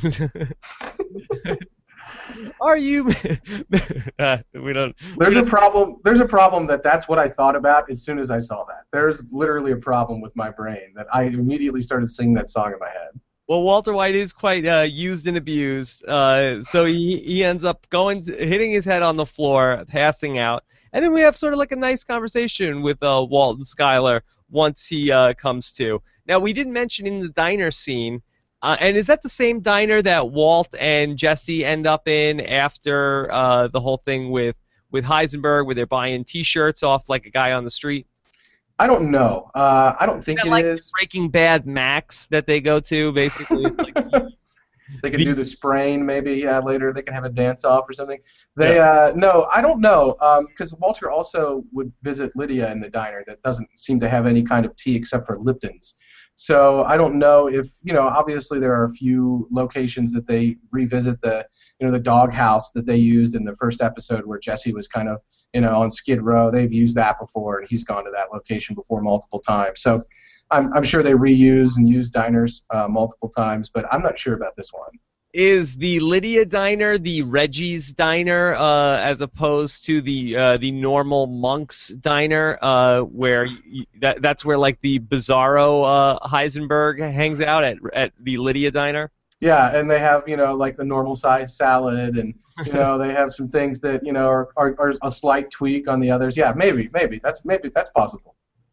Are you? uh, we don't. There's a problem. There's a problem that that's what I thought about as soon as I saw that. There's literally a problem with my brain that I immediately started singing that song in my head. Well, Walter White is quite uh, used and abused, uh, so he he ends up going, to, hitting his head on the floor, passing out, and then we have sort of like a nice conversation with uh, Walt and Skyler once he uh, comes to. Now, we didn't mention in the diner scene. Uh, and is that the same diner that Walt and Jesse end up in after uh, the whole thing with, with Heisenberg, where they're buying T-shirts off like a guy on the street? I don't know. Uh, I don't think is that it like is. The Breaking Bad Max that they go to, basically. Like, they can do the spraying maybe yeah, later. They can have a dance-off or something. They yeah. uh, No, I don't know, because um, Walter also would visit Lydia in the diner that doesn't seem to have any kind of tea except for Lipton's. So I don't know if, you know, obviously there are a few locations that they revisit, the, you know, the doghouse that they used in the first episode where Jesse was kind of, you know, on Skid Row. They've used that before, and he's gone to that location before multiple times. So I'm, I'm sure they reuse and use diners uh, multiple times, but I'm not sure about this one. Is the Lydia diner the Reggie's diner uh, as opposed to the uh, the normal Monk's diner, uh, where you, that that's where like the Bizarro uh, Heisenberg hangs out at at the Lydia diner? Yeah, and they have, you know, like the normal size salad, and you know they have some things that, you know, are, are, are a slight tweak on the others. Yeah, maybe maybe that's maybe that's possible.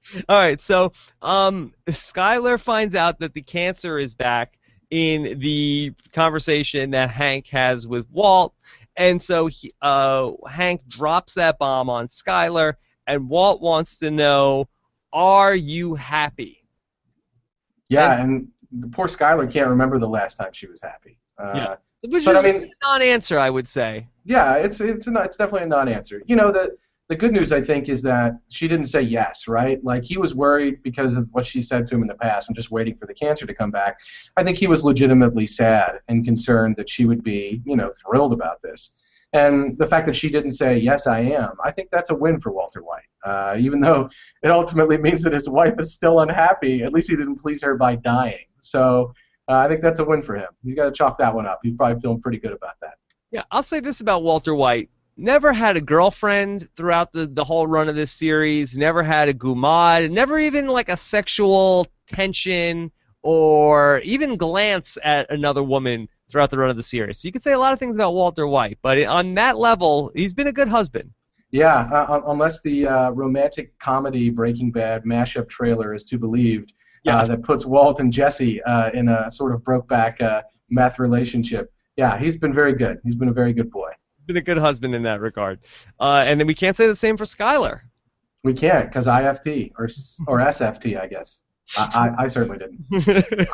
All right, so um, Skyler finds out that the cancer is back in the conversation that Hank has with Walt, and so he, uh, Hank drops that bomb on Skyler, and Walt wants to know, are you happy? Yeah, And, and the poor Skylar can't remember the last time she was happy. Uh, yeah, which but is I mean, a non-answer, I would say. yeah, it's it's a, it's definitely a non-answer. You know, the the good news I think is that she didn't say yes, right? Like he was worried because of what she said to him in the past and just waiting for the cancer to come back. I think he was legitimately sad and concerned that she would be, you know, thrilled about this. And the fact that she didn't say, yes, I am, I think that's a win for Walter White. Uh, even though it ultimately means that his wife is still unhappy, at least he didn't please her by dying. So uh, I think that's a win for him. He's got to chalk that one up. He's probably feeling pretty good about that. Yeah, I'll say this about Walter White. Never had a girlfriend throughout the, the whole run of this series. Never had a gumad. Never even like a sexual tension or even glance at another woman throughout the run of the series. So you could say a lot of things about Walter White, but on that level, he's been a good husband. Yeah, uh, unless the uh, romantic comedy Breaking Bad mashup trailer is to be believed, Yeah. uh, that puts Walt and Jesse uh, in a sort of Brokeback uh, meth relationship. Yeah, he's been very good. He's been a very good boy. Been a good husband in that regard. Uh, and then we can't say the same for Skyler. We can't, because I F T, or or S F T, I guess. I, I, I certainly didn't.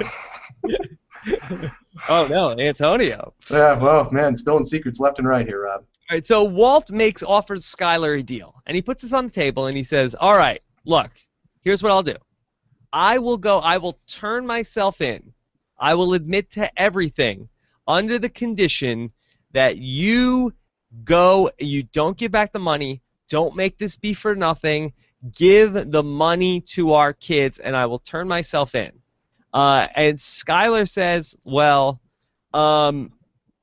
Oh, no, Antonio. Yeah, well, man, spilling secrets left and right here, Rob. All right, so Walt makes offers Skyler a deal, and he puts this on the table, and he says, all right, look, here's what I'll do. I will go, I will turn myself in. I will admit to everything under the condition that you go, you don't give back the money, don't make this be for nothing, give the money to our kids, and I will turn myself in. Uh, and Skyler says, well, um,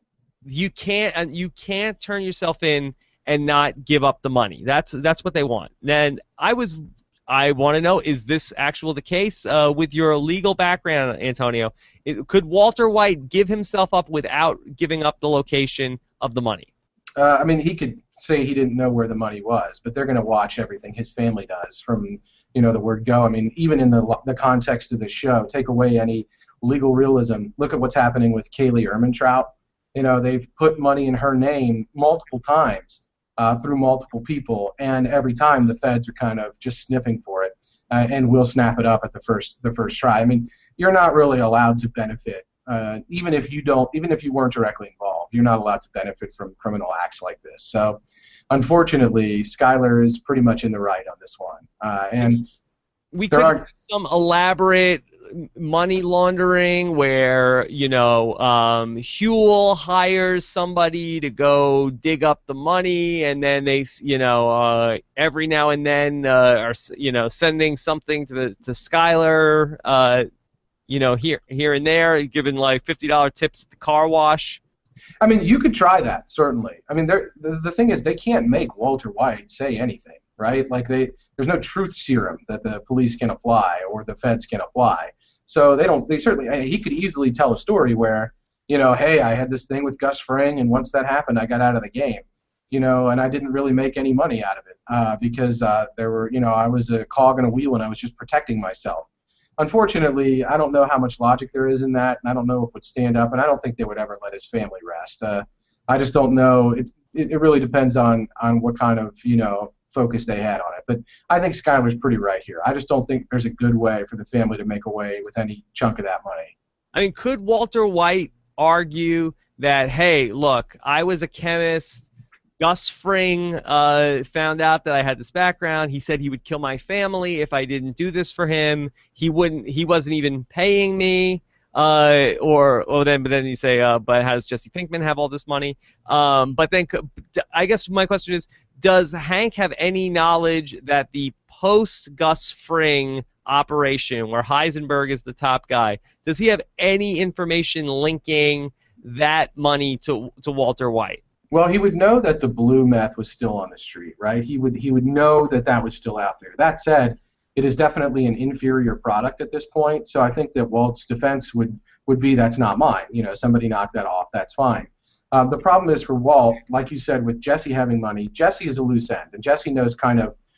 you can't, uh, you can't turn yourself in and not give up the money. That's that's what they want. And I was, I want to know, is this actual the case uh, with your legal background, Antonio? It, could Walter White give himself up without giving up the location of the money? Uh, I mean, he could say he didn't know where the money was, but they're going to watch everything his family does from, you know, the word go. I mean, even in the the context of the show, take away any legal realism. Look at what's happening with Kaylee Ehrmantraut. You know, they've put money in her name multiple times uh, through multiple people, and every time the feds are kind of just sniffing for it uh, and will snap it up at the first the first try. I mean, you're not really allowed to benefit, uh, even if you don't, even if you weren't directly involved. You're not allowed to benefit from criminal acts like this. So, unfortunately, Skyler is pretty much in the right on this one, uh, and we there could are have some elaborate money laundering where, you know, um, Huel hires somebody to go dig up the money, and then they, you know, uh, every now and then uh, are, you know, sending something to the, to Skyler, uh, you know, here here and there, giving like fifty dollar tips at the car wash. I mean, you could try that, certainly. I mean, the, the thing is, they can't make Walter White say anything, right? Like, they, there's no truth serum that the police can apply or the feds can apply. So they don't, they certainly, I mean, he could easily tell a story where, you know, hey, I had this thing with Gus Fring, and once that happened, I got out of the game, you know, and I didn't really make any money out of it uh, because uh, there were, you know, I was a cog in a wheel and I was just protecting myself. Unfortunately, I don't know how much logic there is in that, and I don't know if it would stand up, and I don't think they would ever let his family rest. Uh, I just don't know. It, it it really depends on on what kind of, you know, focus they had on it. But I think Skyler's pretty right here. I just don't think there's a good way for the family to make away with any chunk of that money. I mean, could Walter White argue that, hey, look, I was a chemist, Gus Fring uh, found out that I had this background. He said he would kill my family if I didn't do this for him. He wouldn't. He wasn't even paying me. Uh, or, or then, but then you say, uh, but how does Jesse Pinkman have all this money? Um, but then, I guess my question is, does Hank have any knowledge that the post Gus Fring operation, where Heisenberg is the top guy, does he have any information linking that money to to Walter White? Well, he would know that the blue meth was still on the street, right? He would he would know that that was still out there. That said, it is definitely an inferior product at this point. So I think that Walt's defense would, would be, that's not mine. You know, somebody knocked that off. That's fine. Uh, the problem is for Walt, like you said, with Jesse having money, Jesse is a loose end, and Jesse knows kind of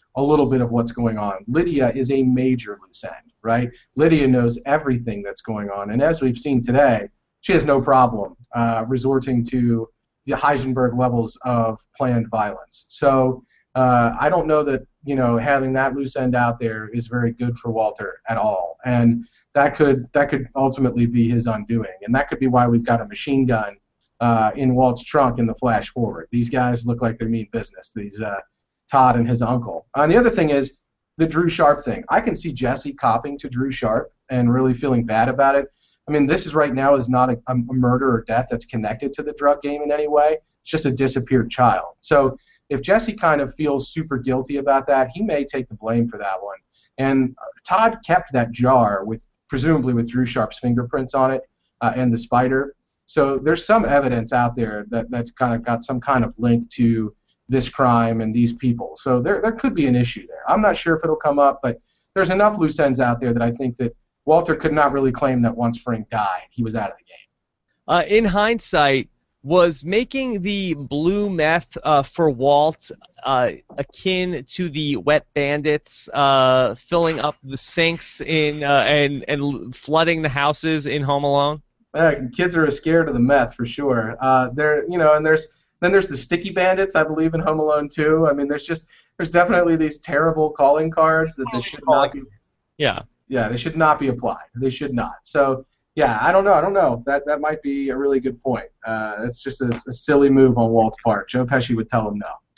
a little bit of what's going on. Lydia is a major loose end, right? Lydia knows everything that's going on, and as we've seen today, she has no problem uh, resorting to the Heisenberg levels of planned violence. So uh, I don't know that, you know, having that loose end out there is very good for Walter at all, and that could that could ultimately be his undoing, and that could be why we've got a machine gun uh, in Walt's trunk in the flash forward. These guys look like they mean business. These uh, Todd and his uncle. And the other thing is the Drew Sharp thing. I can see Jesse copping to Drew Sharp and really feeling bad about it. I mean, this is right now is not a, a murder or death that's connected to the drug game in any way. It's just a disappeared child. So if Jesse kind of feels super guilty about that, he may take the blame for that one. And Todd kept that jar with presumably with Drew Sharp's fingerprints on it uh, and the spider. So there's some evidence out there that that's kind of got some kind of link to this crime and these people. So there there could be an issue there. I'm not sure if it'll come up, but there's enough loose ends out there that I think that Walter could not really claim that once Frank died, he was out of the game. Uh, in hindsight, was making the blue meth uh, for Walt uh, akin to the wet bandits uh, filling up the sinks in uh, and and flooding the houses in Home Alone? Uh, kids are scared of the meth for sure. Uh, there, you know, and there's then there's the sticky bandits, I believe, in Home Alone too. I mean, there's just there's definitely these terrible calling cards that they should not be. Yeah. Yeah, they should not be applied. They should not. So. Yeah, I don't know. I don't know. That that might be a really good point. Uh, it's just a, a silly move on Walt's part. Joe Pesci would tell him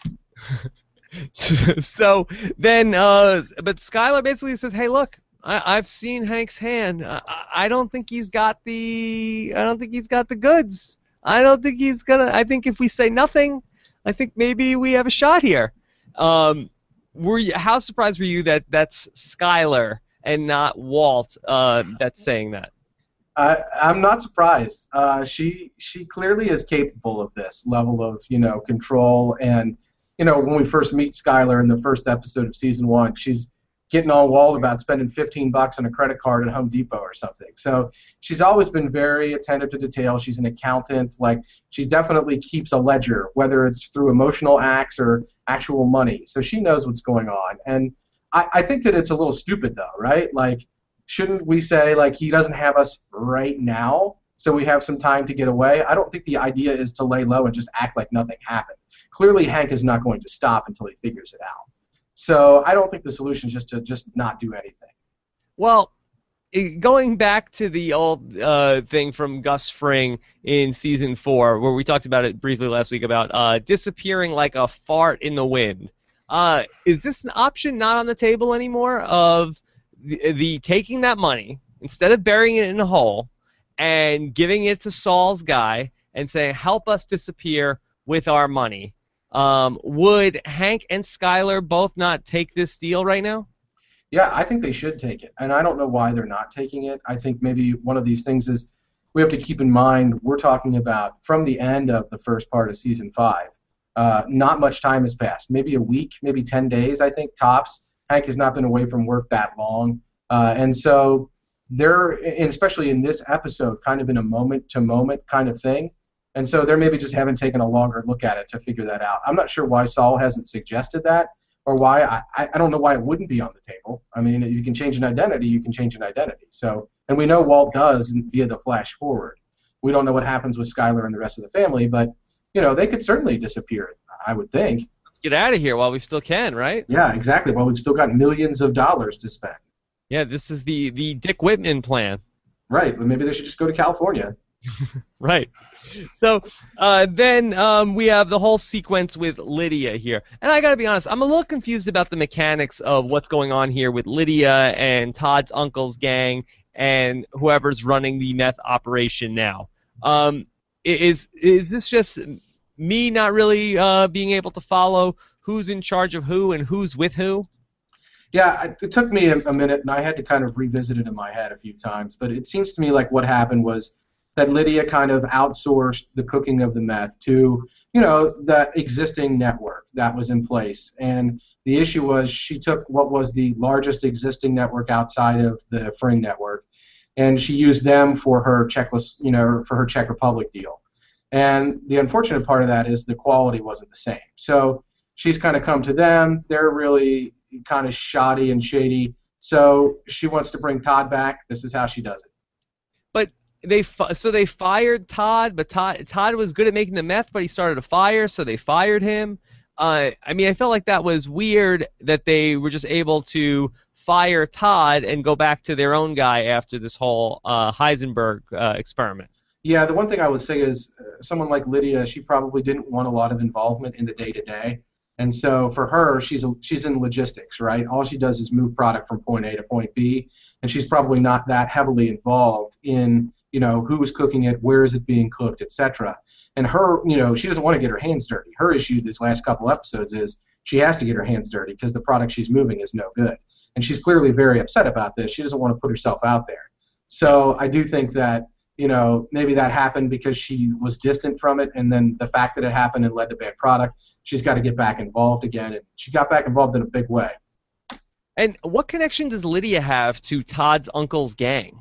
no. So then, uh, but Skyler basically says, "Hey, look, I, I've seen Hank's hand. I, I don't think he's got the. I don't think he's got the goods. I don't think he's gonna. I think if we say nothing, I think maybe we have a shot here." Um, were you? How surprised were you that that's Skyler and not Walt uh, that's saying that? I, I'm not surprised. Uh, she she clearly is capable of this level of you know control, and you know when we first meet Skyler in the first episode of season one, she's getting all walled about spending fifteen bucks on a credit card at Home Depot or something. So she's always been very attentive to detail. She's an accountant. Like she definitely keeps a ledger, whether it's through emotional acts or actual money. So she knows what's going on, and I, I think that it's a little stupid though, right? Like. Shouldn't we say, like, he doesn't have us right now, so we have some time to get away? I don't think the idea is to lay low and just act like nothing happened. Clearly, Hank is not going to stop until he figures it out. So I don't think the solution is just to just not do anything. Well, going back to the old uh, thing from Gus Fring in season four, where we talked about it briefly last week about uh, disappearing like a fart in the wind, uh, is this an option not on the table anymore of The, the taking that money, instead of burying it in a hole, and giving it to Saul's guy and saying, help us disappear with our money? Um, would Hank and Skyler both not take this deal right now? Yeah, I think they should take it, and I don't know why they're not taking it. I think maybe one of these things is we have to keep in mind we're talking about from the end of the first part of season five. Uh, not much time has passed. Maybe a week, maybe ten days, I think, tops. Hank has not been away from work that long, uh, and so they're, and especially in this episode, kind of in a moment-to-moment kind of thing, and so they're maybe just haven't taken a longer look at it to figure that out. I'm not sure why Saul hasn't suggested that, or why, I, I don't know why it wouldn't be on the table. I mean, you can change an identity, you can change an identity. So, and we know Walt does via the flash forward. We don't know what happens with Skyler and the rest of the family, but, you know, they could certainly disappear, I would think. Get out of here while we still can, right? Yeah, exactly. Well, we've still got millions of dollars to spend. Yeah, this is the, the Dick Whitman plan. Right, but maybe they should just go to California. Right. So uh, then um, we have the whole sequence with Lydia here. And I got to be honest, I'm a little confused about the mechanics of what's going on here with Lydia and Todd's uncle's gang and whoever's running the meth operation now. Um, is is this just me not really uh, being able to follow who's in charge of who and who's with who? Yeah, it took me a, a minute, and I had to kind of revisit it in my head a few times. But it seems to me like what happened was that Lydia kind of outsourced the cooking of the meth to, you know, that existing network that was in place. And the issue was she took what was the largest existing network outside of the Fring network, and she used them for her checklist, you know, for her Czech Republic deal. And the unfortunate part of that is the quality wasn't the same. So she's kind of come to them. They're really kind of shoddy and shady. So she wants to bring Todd back. This is how she does it. But they so they fired Todd, but Todd Todd was good at making the meth, but he started a fire, so they fired him. Uh, I mean, I felt like that was weird that they were just able to fire Todd and go back to their own guy after this whole uh, Heisenberg uh, experiment. Yeah, the one thing I would say is uh, someone like Lydia, she probably didn't want a lot of involvement in the day-to-day. And so for her, she's a, she's in logistics, right? All she does is move product from point A to point B, and she's probably not that heavily involved in, you know, who is cooking it, where is it being cooked, et cetera. And her, you know, she doesn't want to get her hands dirty. Her issue this last couple episodes is she has to get her hands dirty because the product she's moving is no good. And she's clearly very upset about this. She doesn't want to put herself out there. So I do think that, you know, maybe that happened because she was distant from it, and then the fact that it happened and led to bad product, she's got to get back involved again. And she got back involved in a big way. And what connection does Lydia have to Todd's uncle's gang?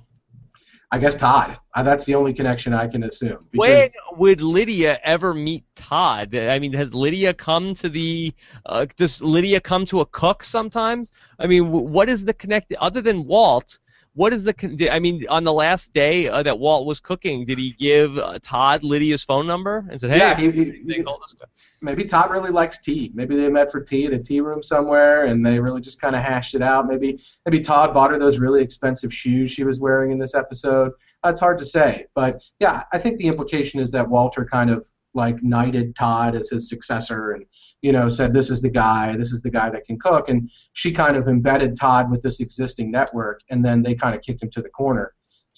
I guess Todd. Uh, that's the only connection I can assume. When would Lydia ever meet Todd? I mean, has Lydia come to the? Uh, does Lydia come to a cook sometimes? I mean, what is the connect other than Walt? What is the? Con- I mean, on the last day uh, that Walt was cooking, did he give uh, Todd Lydia's phone number and said, "Hey, yeah, he, he, he, maybe Todd really likes tea. Maybe they met for tea at a tea room somewhere, and they really just kind of hashed it out. Maybe maybe Todd bought her those really expensive shoes she was wearing in this episode. That's hard to say, but yeah, I think the implication is that Walter kind of like knighted Todd as his successor, and you know said this is the guy, this is the guy that can cook, and she kind of embedded Todd with this existing network, and then they kind of kicked him to the corner.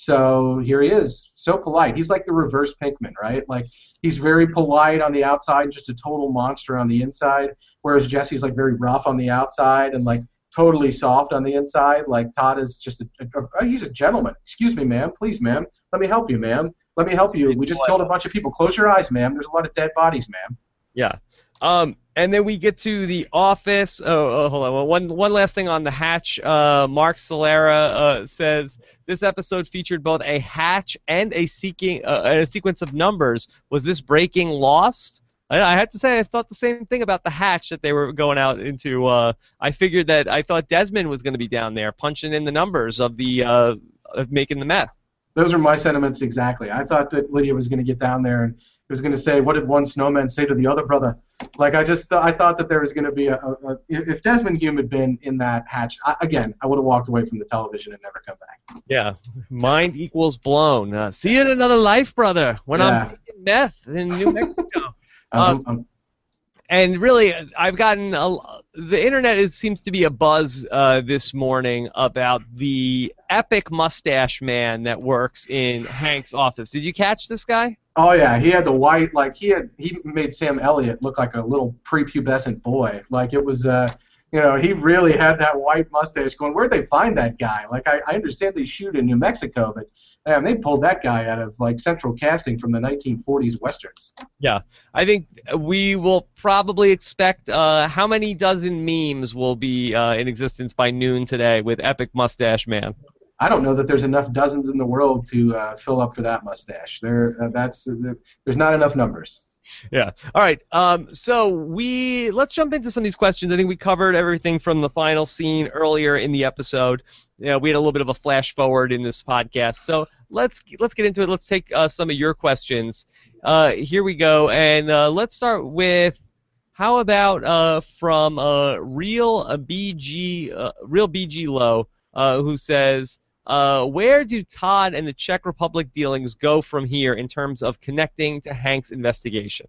So here he is, so polite. He's like the reverse Pinkman, right? Like he's very polite on the outside, just a total monster on the inside, whereas Jesse's like very rough on the outside and like totally soft on the inside. Like Todd is just a, a, a he's a gentleman. Excuse me, ma'am. Please, ma'am. Let me help you, ma'am. Let me help you. We just killed a bunch of people. Close your eyes, ma'am. There's a lot of dead bodies, ma'am. Yeah. Um, and then we get to the office. Oh, oh hold on. Well, one one last thing on the hatch. Uh, Mark Solera uh, says this episode featured both a hatch and a seeking uh, a sequence of numbers. Was this breaking Lost? I, I had to say I thought the same thing about the hatch that they were going out into. Uh, I figured that I thought Desmond was going to be down there punching in the numbers of the uh, of making the meth. Those are my sentiments exactly. I thought that Lydia was going to get down there and was going to say, "What did one snowman say to the other brother?" Like I just, th- I thought that there was going to be a, a, a. If Desmond Hume had been in that hatch, I, again, I would have walked away from the television and never come back. Yeah, mind equals blown. Uh, see you in another life, brother. When yeah. I'm making meth in New Mexico. um, um, um, and really, I've gotten a, the internet is seems to be a buzz uh, this morning about the epic mustache man that works in Hank's office. Did you catch this guy? Oh yeah, he had the white, like he had he made Sam Elliott look like a little prepubescent boy. Like it was, uh, you know, he really had that white mustache going. Where'd they find that guy? Like I, I understand they shoot in New Mexico, but man, they pulled that guy out of like central casting from the nineteen forties westerns. Yeah, I think we will probably expect uh, how many dozen memes will be uh, in existence by noon today with epic mustache man. I don't know that there's enough dozens in the world to uh, fill up for that mustache. There, uh, that's uh, there's not enough numbers. Yeah. All right. Um, so we let's jump into some of these questions. I think we covered everything from the final scene earlier in the episode. You know, we had a little bit of a flash forward in this podcast. So let's let's get into it. Let's take uh, some of your questions. Uh, here we go, and uh, let's start with how about uh, from uh, real uh, B G uh, real B G Low, uh, who says. Uh, where do Todd and the Czech Republic dealings go from here in terms of connecting to Hank's investigation?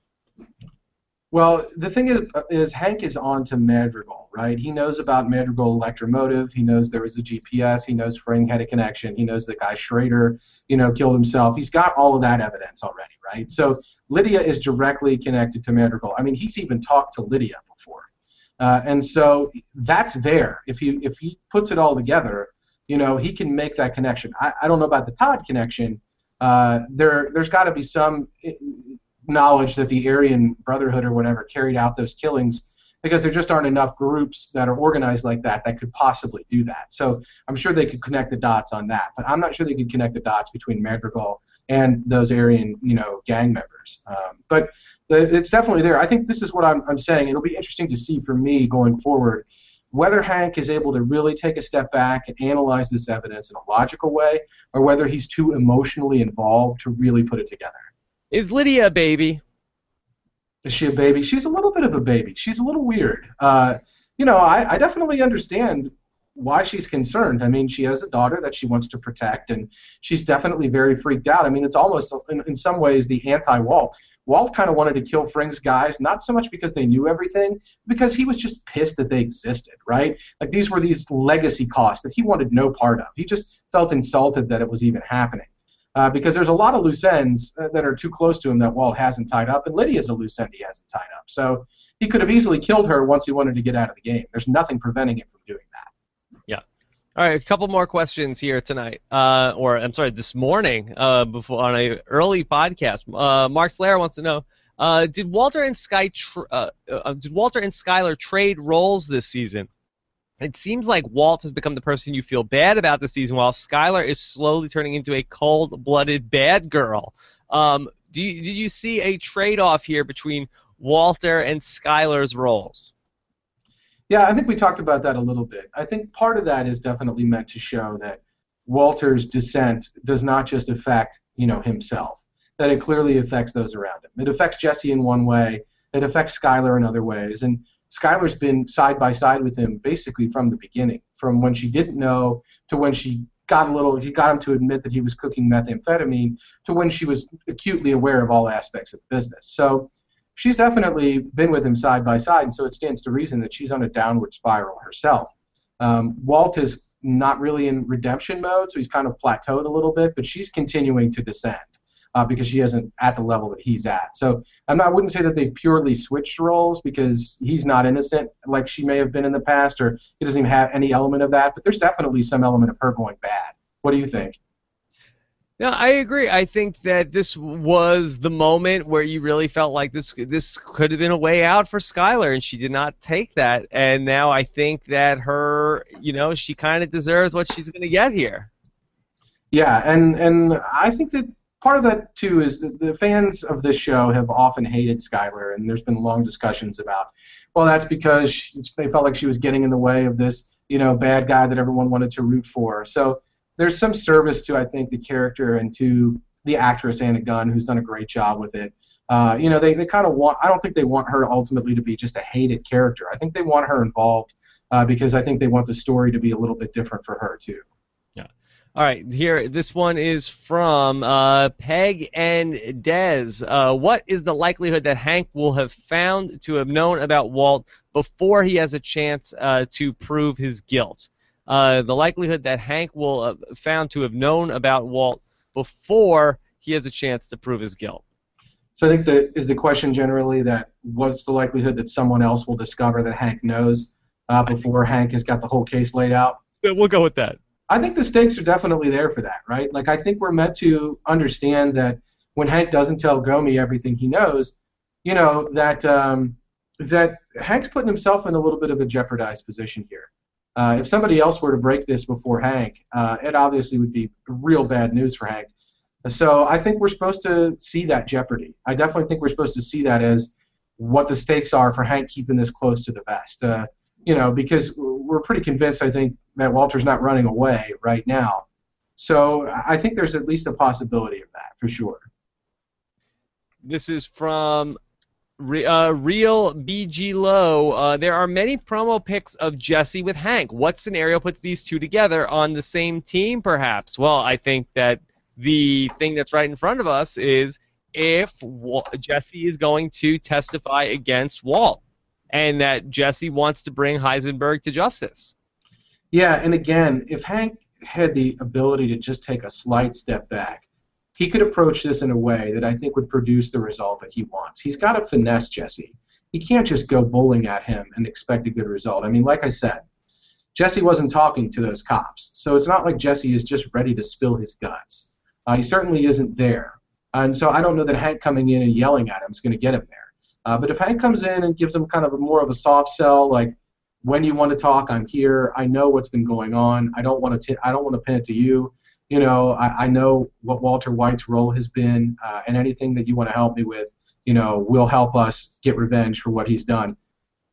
Well, the thing is, is Hank is on to Madrigal, right? He knows about Madrigal Electromotive. He knows there was a G P S. He knows Fring had a connection. He knows the guy Schrader, you know, killed himself. He's got all of that evidence already, right? So Lydia is directly connected to Madrigal. I mean, he's even talked to Lydia before. Uh, and so that's there. If he, if he puts it all together, you know, he can make that connection. I, I don't know about the Todd connection. Uh, there, there's got to be some knowledge that the Aryan Brotherhood or whatever carried out those killings because there just aren't enough groups that are organized like that that could possibly do that. So I'm sure they could connect the dots on that, but I'm not sure they could connect the dots between Madrigal and those Aryan, you know, gang members. Um, but the, it's definitely there. I think this is what I'm, I'm saying. It'll be interesting to see for me going forward whether Hank is able to really take a step back and analyze this evidence in a logical way, or whether he's too emotionally involved to really put it together. Is Lydia a baby? Is she a baby? She's a little bit of a baby. She's a little weird. Uh, you know, I, I definitely understand why she's concerned. I mean, she has a daughter that she wants to protect, and she's definitely very freaked out. I mean, it's almost, in, in some ways, the anti-Walt. Walt kind of wanted to kill Fring's guys, not so much because they knew everything, because he was just pissed that they existed, right? Like, these were these legacy costs that he wanted no part of. He just felt insulted that it was even happening. Uh, because there's a lot of loose ends uh, that are too close to him that Walt hasn't tied up, and Lydia's a loose end he hasn't tied up. So he could have easily killed her once he wanted to get out of the game. There's nothing preventing him from doing that. Yeah. All right, a couple more questions here tonight, uh, or I'm sorry, this morning, uh, before on a early podcast. Uh, Mark Slayer wants to know: uh, Did Walter and Sky, tr- uh, uh, did Walter and Skyler trade roles this season? It seems like Walt has become the person you feel bad about this season, while Skyler is slowly turning into a cold-blooded bad girl. Um, do you, do you see a trade-off here between Walter and Skyler's roles? Yeah, I think we talked about that a little bit. I think part of that is definitely meant to show that Walter's dissent does not just affect, you know, himself, that it clearly affects those around him. It affects Jesse in one way, it affects Skyler in other ways, and Skyler's been side by side with him basically from the beginning, from when she didn't know to when she got a little, he got him to admit that he was cooking methamphetamine, to when she was acutely aware of all aspects of the business. So she's definitely been with him side by side, and so it stands to reason that she's on a downward spiral herself. Um, Walt is not really in redemption mode, so he's kind of plateaued a little bit, but she's continuing to descend uh, because she isn't at the level that he's at. So I'm not, I wouldn't say that they've purely switched roles because he's not innocent like she may have been in the past, or he doesn't even have any element of that, but there's definitely some element of her going bad. What do you think? No, I agree. I think that this was the moment where you really felt like this this could have been a way out for Skyler, and she did not take that. And now I think that her, you know, she kind of deserves what she's going to get here. Yeah, and and I think that part of that, too, is that the fans of this show have often hated Skyler, and there's been long discussions about, well, that's because she, they felt like she was getting in the way of this, you know, bad guy that everyone wanted to root for. So there's some service to, I think, the character and to the actress Anna Gunn, who's done a great job with it. Uh, you know, they, they kind of want, I don't think they want her ultimately to be just a hated character. I think they want her involved uh, because I think they want the story to be a little bit different for her, too. Yeah. All right, here, this one is from uh, Peg and Dez. Uh, what is the likelihood that Hank will have found to have known about Walt before he has a chance uh, to prove his guilt? Uh, the likelihood that Hank will have found to have known about Walt before he has a chance to prove his guilt. So I think that is the question generally that what's the likelihood that someone else will discover that Hank knows uh, before Hank has got the whole case laid out? We'll go with that. I think the stakes are definitely there for that, right? Like, I think we're meant to understand that when Hank doesn't tell Gomi everything he knows, you know, that um, that Hank's putting himself in a little bit of a jeopardized position here. Uh, if somebody else were to break this before Hank, uh, it obviously would be real bad news for Hank. So I think we're supposed to see that jeopardy. I definitely think we're supposed to see that as what the stakes are for Hank keeping this close to the vest. Uh, you know, because we're pretty convinced, I think, that Walter's not running away right now. So I think there's at least a possibility of that, for sure. This is from Uh, Real B G Low. Uh, there are many promo pics of Jesse with Hank. What scenario puts these two together on the same team, perhaps? Well, I think that the thing that's right in front of us is if Wa- Jesse is going to testify against Walt, and that Jesse wants to bring Heisenberg to justice. Yeah, and again, if Hank had the ability to just take a slight step back, he could approach this in a way that I think would produce the result that he wants. He's got to finesse Jesse. He can't just go bowling at him and expect a good result. I mean, like I said, Jesse wasn't talking to those cops, so it's not like Jesse is just ready to spill his guts. Uh, he certainly isn't there. And so I don't know that Hank coming in and yelling at him is going to get him there. Uh, but if Hank comes in and gives him kind of a more of a soft sell, like, when you want to talk, I'm here. I know what's been going on. I don't want to. I don't want to pin it to you. You know, I, I know what Walter White's role has been, uh, and anything that you want to help me with, you know, will help us get revenge for what he's done.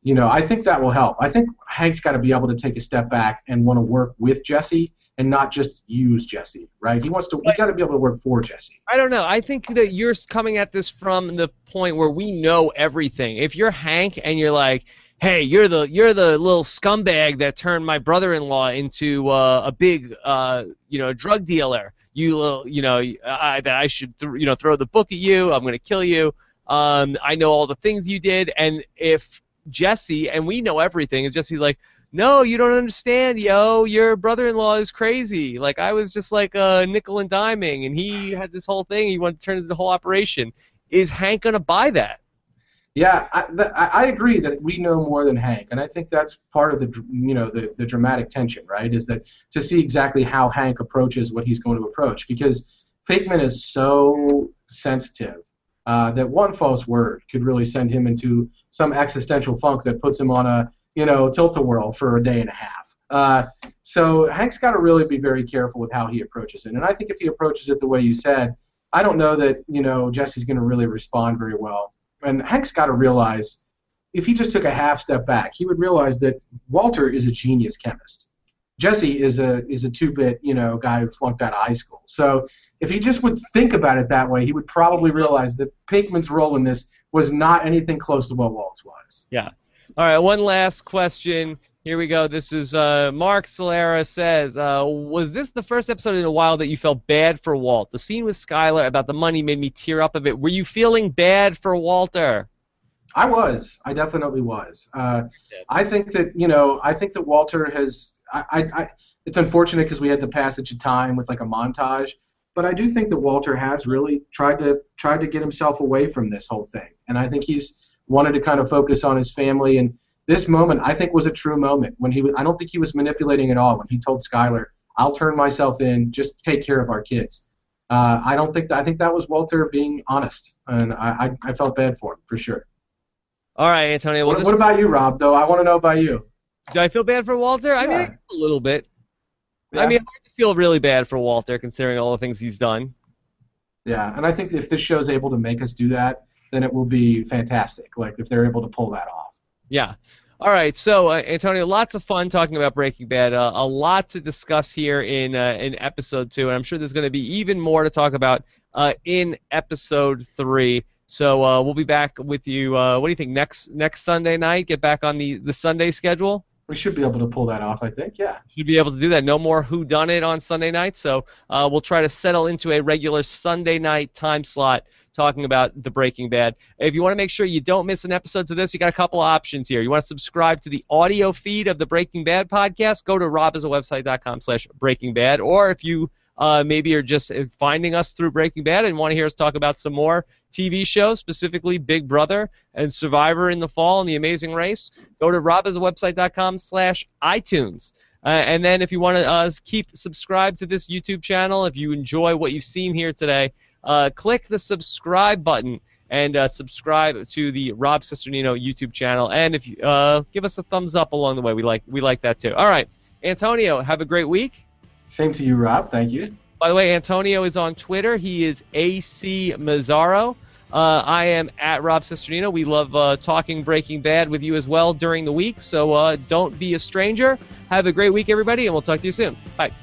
you know, I think that will help. I think Hank's got to be able to take a step back and want to work with Jesse and not just use Jesse, right? He wants to. We got to be able to work for Jesse. I don't know. I think that you're coming at this from the point where we know everything. If you're Hank and you're like, hey, you're the you're the little scumbag that turned my brother-in-law into uh, a big, uh, you know, drug dealer. You, little, you know, I, that I should, th- you know, throw the book at you. I'm going to kill you. Um, I know all the things you did. And if Jesse, and we know everything, is Jesse's like, no, you don't understand, yo. Your brother-in-law is crazy. Like, I was just like uh, nickel and diming, and he had this whole thing. He wanted to turn into the whole operation. Is Hank going to buy that? Yeah, I, th- I agree that we know more than Hank, and I think that's part of the, you know, the, the dramatic tension, right? Is that to see exactly how Hank approaches what he's going to approach, because Fakeman is so sensitive uh, that one false word could really send him into some existential funk that puts him on a, you know, tilt-a-whirl for a day and a half. Uh, so Hank's got to really be very careful with how he approaches it. And I think if he approaches it the way you said, I don't know that, you know, Jesse's going to really respond very well. And Hank's got to realize, if he just took a half step back, he would realize that Walter is a genius chemist. Jesse is a is a two-bit, you know, guy who flunked out of high school. So if he just would think about it that way, he would probably realize that Pinkman's role in this was not anything close to what Walt's was. Yeah. All right, one last question. Here we go. This is uh, Mark Solera says, uh, was this the first episode in a while that you felt bad for Walt? The scene with Skylar about the money made me tear up a bit. Were you feeling bad for Walter? I was. I definitely was. Uh, I think that, you know, I think that Walter has, I, I, I it's unfortunate because we had the passage of time with like a montage, but I do think that Walter has really tried to tried to get himself away from this whole thing. And I think he's wanted to kind of focus on his family, and this moment I think was a true moment when he was, I don't think he was manipulating at all when he told Skylar, I'll turn myself in, just take care of our kids. Uh, I don't think that, I think that was Walter being honest, and I, I, I felt bad for him for sure. All right, Antonio. Well, what, what about you, Rob, though? I want to know about you. Do I feel bad for Walter? I yeah. mean, I a little bit. Yeah. I mean, I feel really bad for Walter considering all the things he's done. Yeah, and I think if this show's able to make us do that, then it will be fantastic, like if they're able to pull that off. Yeah. All right, so, uh, Antonio, lots of fun talking about Breaking Bad. Uh, a lot to discuss here in uh, in episode two, and I'm sure there's going to be even more to talk about uh, in episode three. So uh, we'll be back with you, uh, what do you think, next next Sunday night? Get back on the, the Sunday schedule? We should be able to pull that off, I think, yeah. Should be able to do that. No more whodunit on Sunday night, so uh, we'll try to settle into a regular Sunday night time slot talking about the Breaking Bad. If you want to make sure you don't miss an episode of this, you got a couple of options here. You want to subscribe to the audio feed of the Breaking Bad podcast, go to robisawebsite.com slash Breaking Bad, or if you uh, maybe are just finding us through Breaking Bad and want to hear us talk about some more T V shows, specifically Big Brother and Survivor in the fall and The Amazing Race, go to robisawebsite.com slash iTunes. Uh, and then if you want to uh, keep subscribed to this YouTube channel, if you enjoy what you've seen here today, uh, click the subscribe button and uh, subscribe to the Rob Cesternino YouTube channel. And if you uh, give us a thumbs up along the way, we like we like that too. All right, Antonio, have a great week. Same to you, Rob. Thank you. By the way, Antonio is on Twitter. He is A C Mazzaro. Uh, I am at Rob Cesternino. We love uh, talking Breaking Bad with you as well during the week, so uh, don't be a stranger. Have a great week, everybody, and we'll talk to you soon. Bye.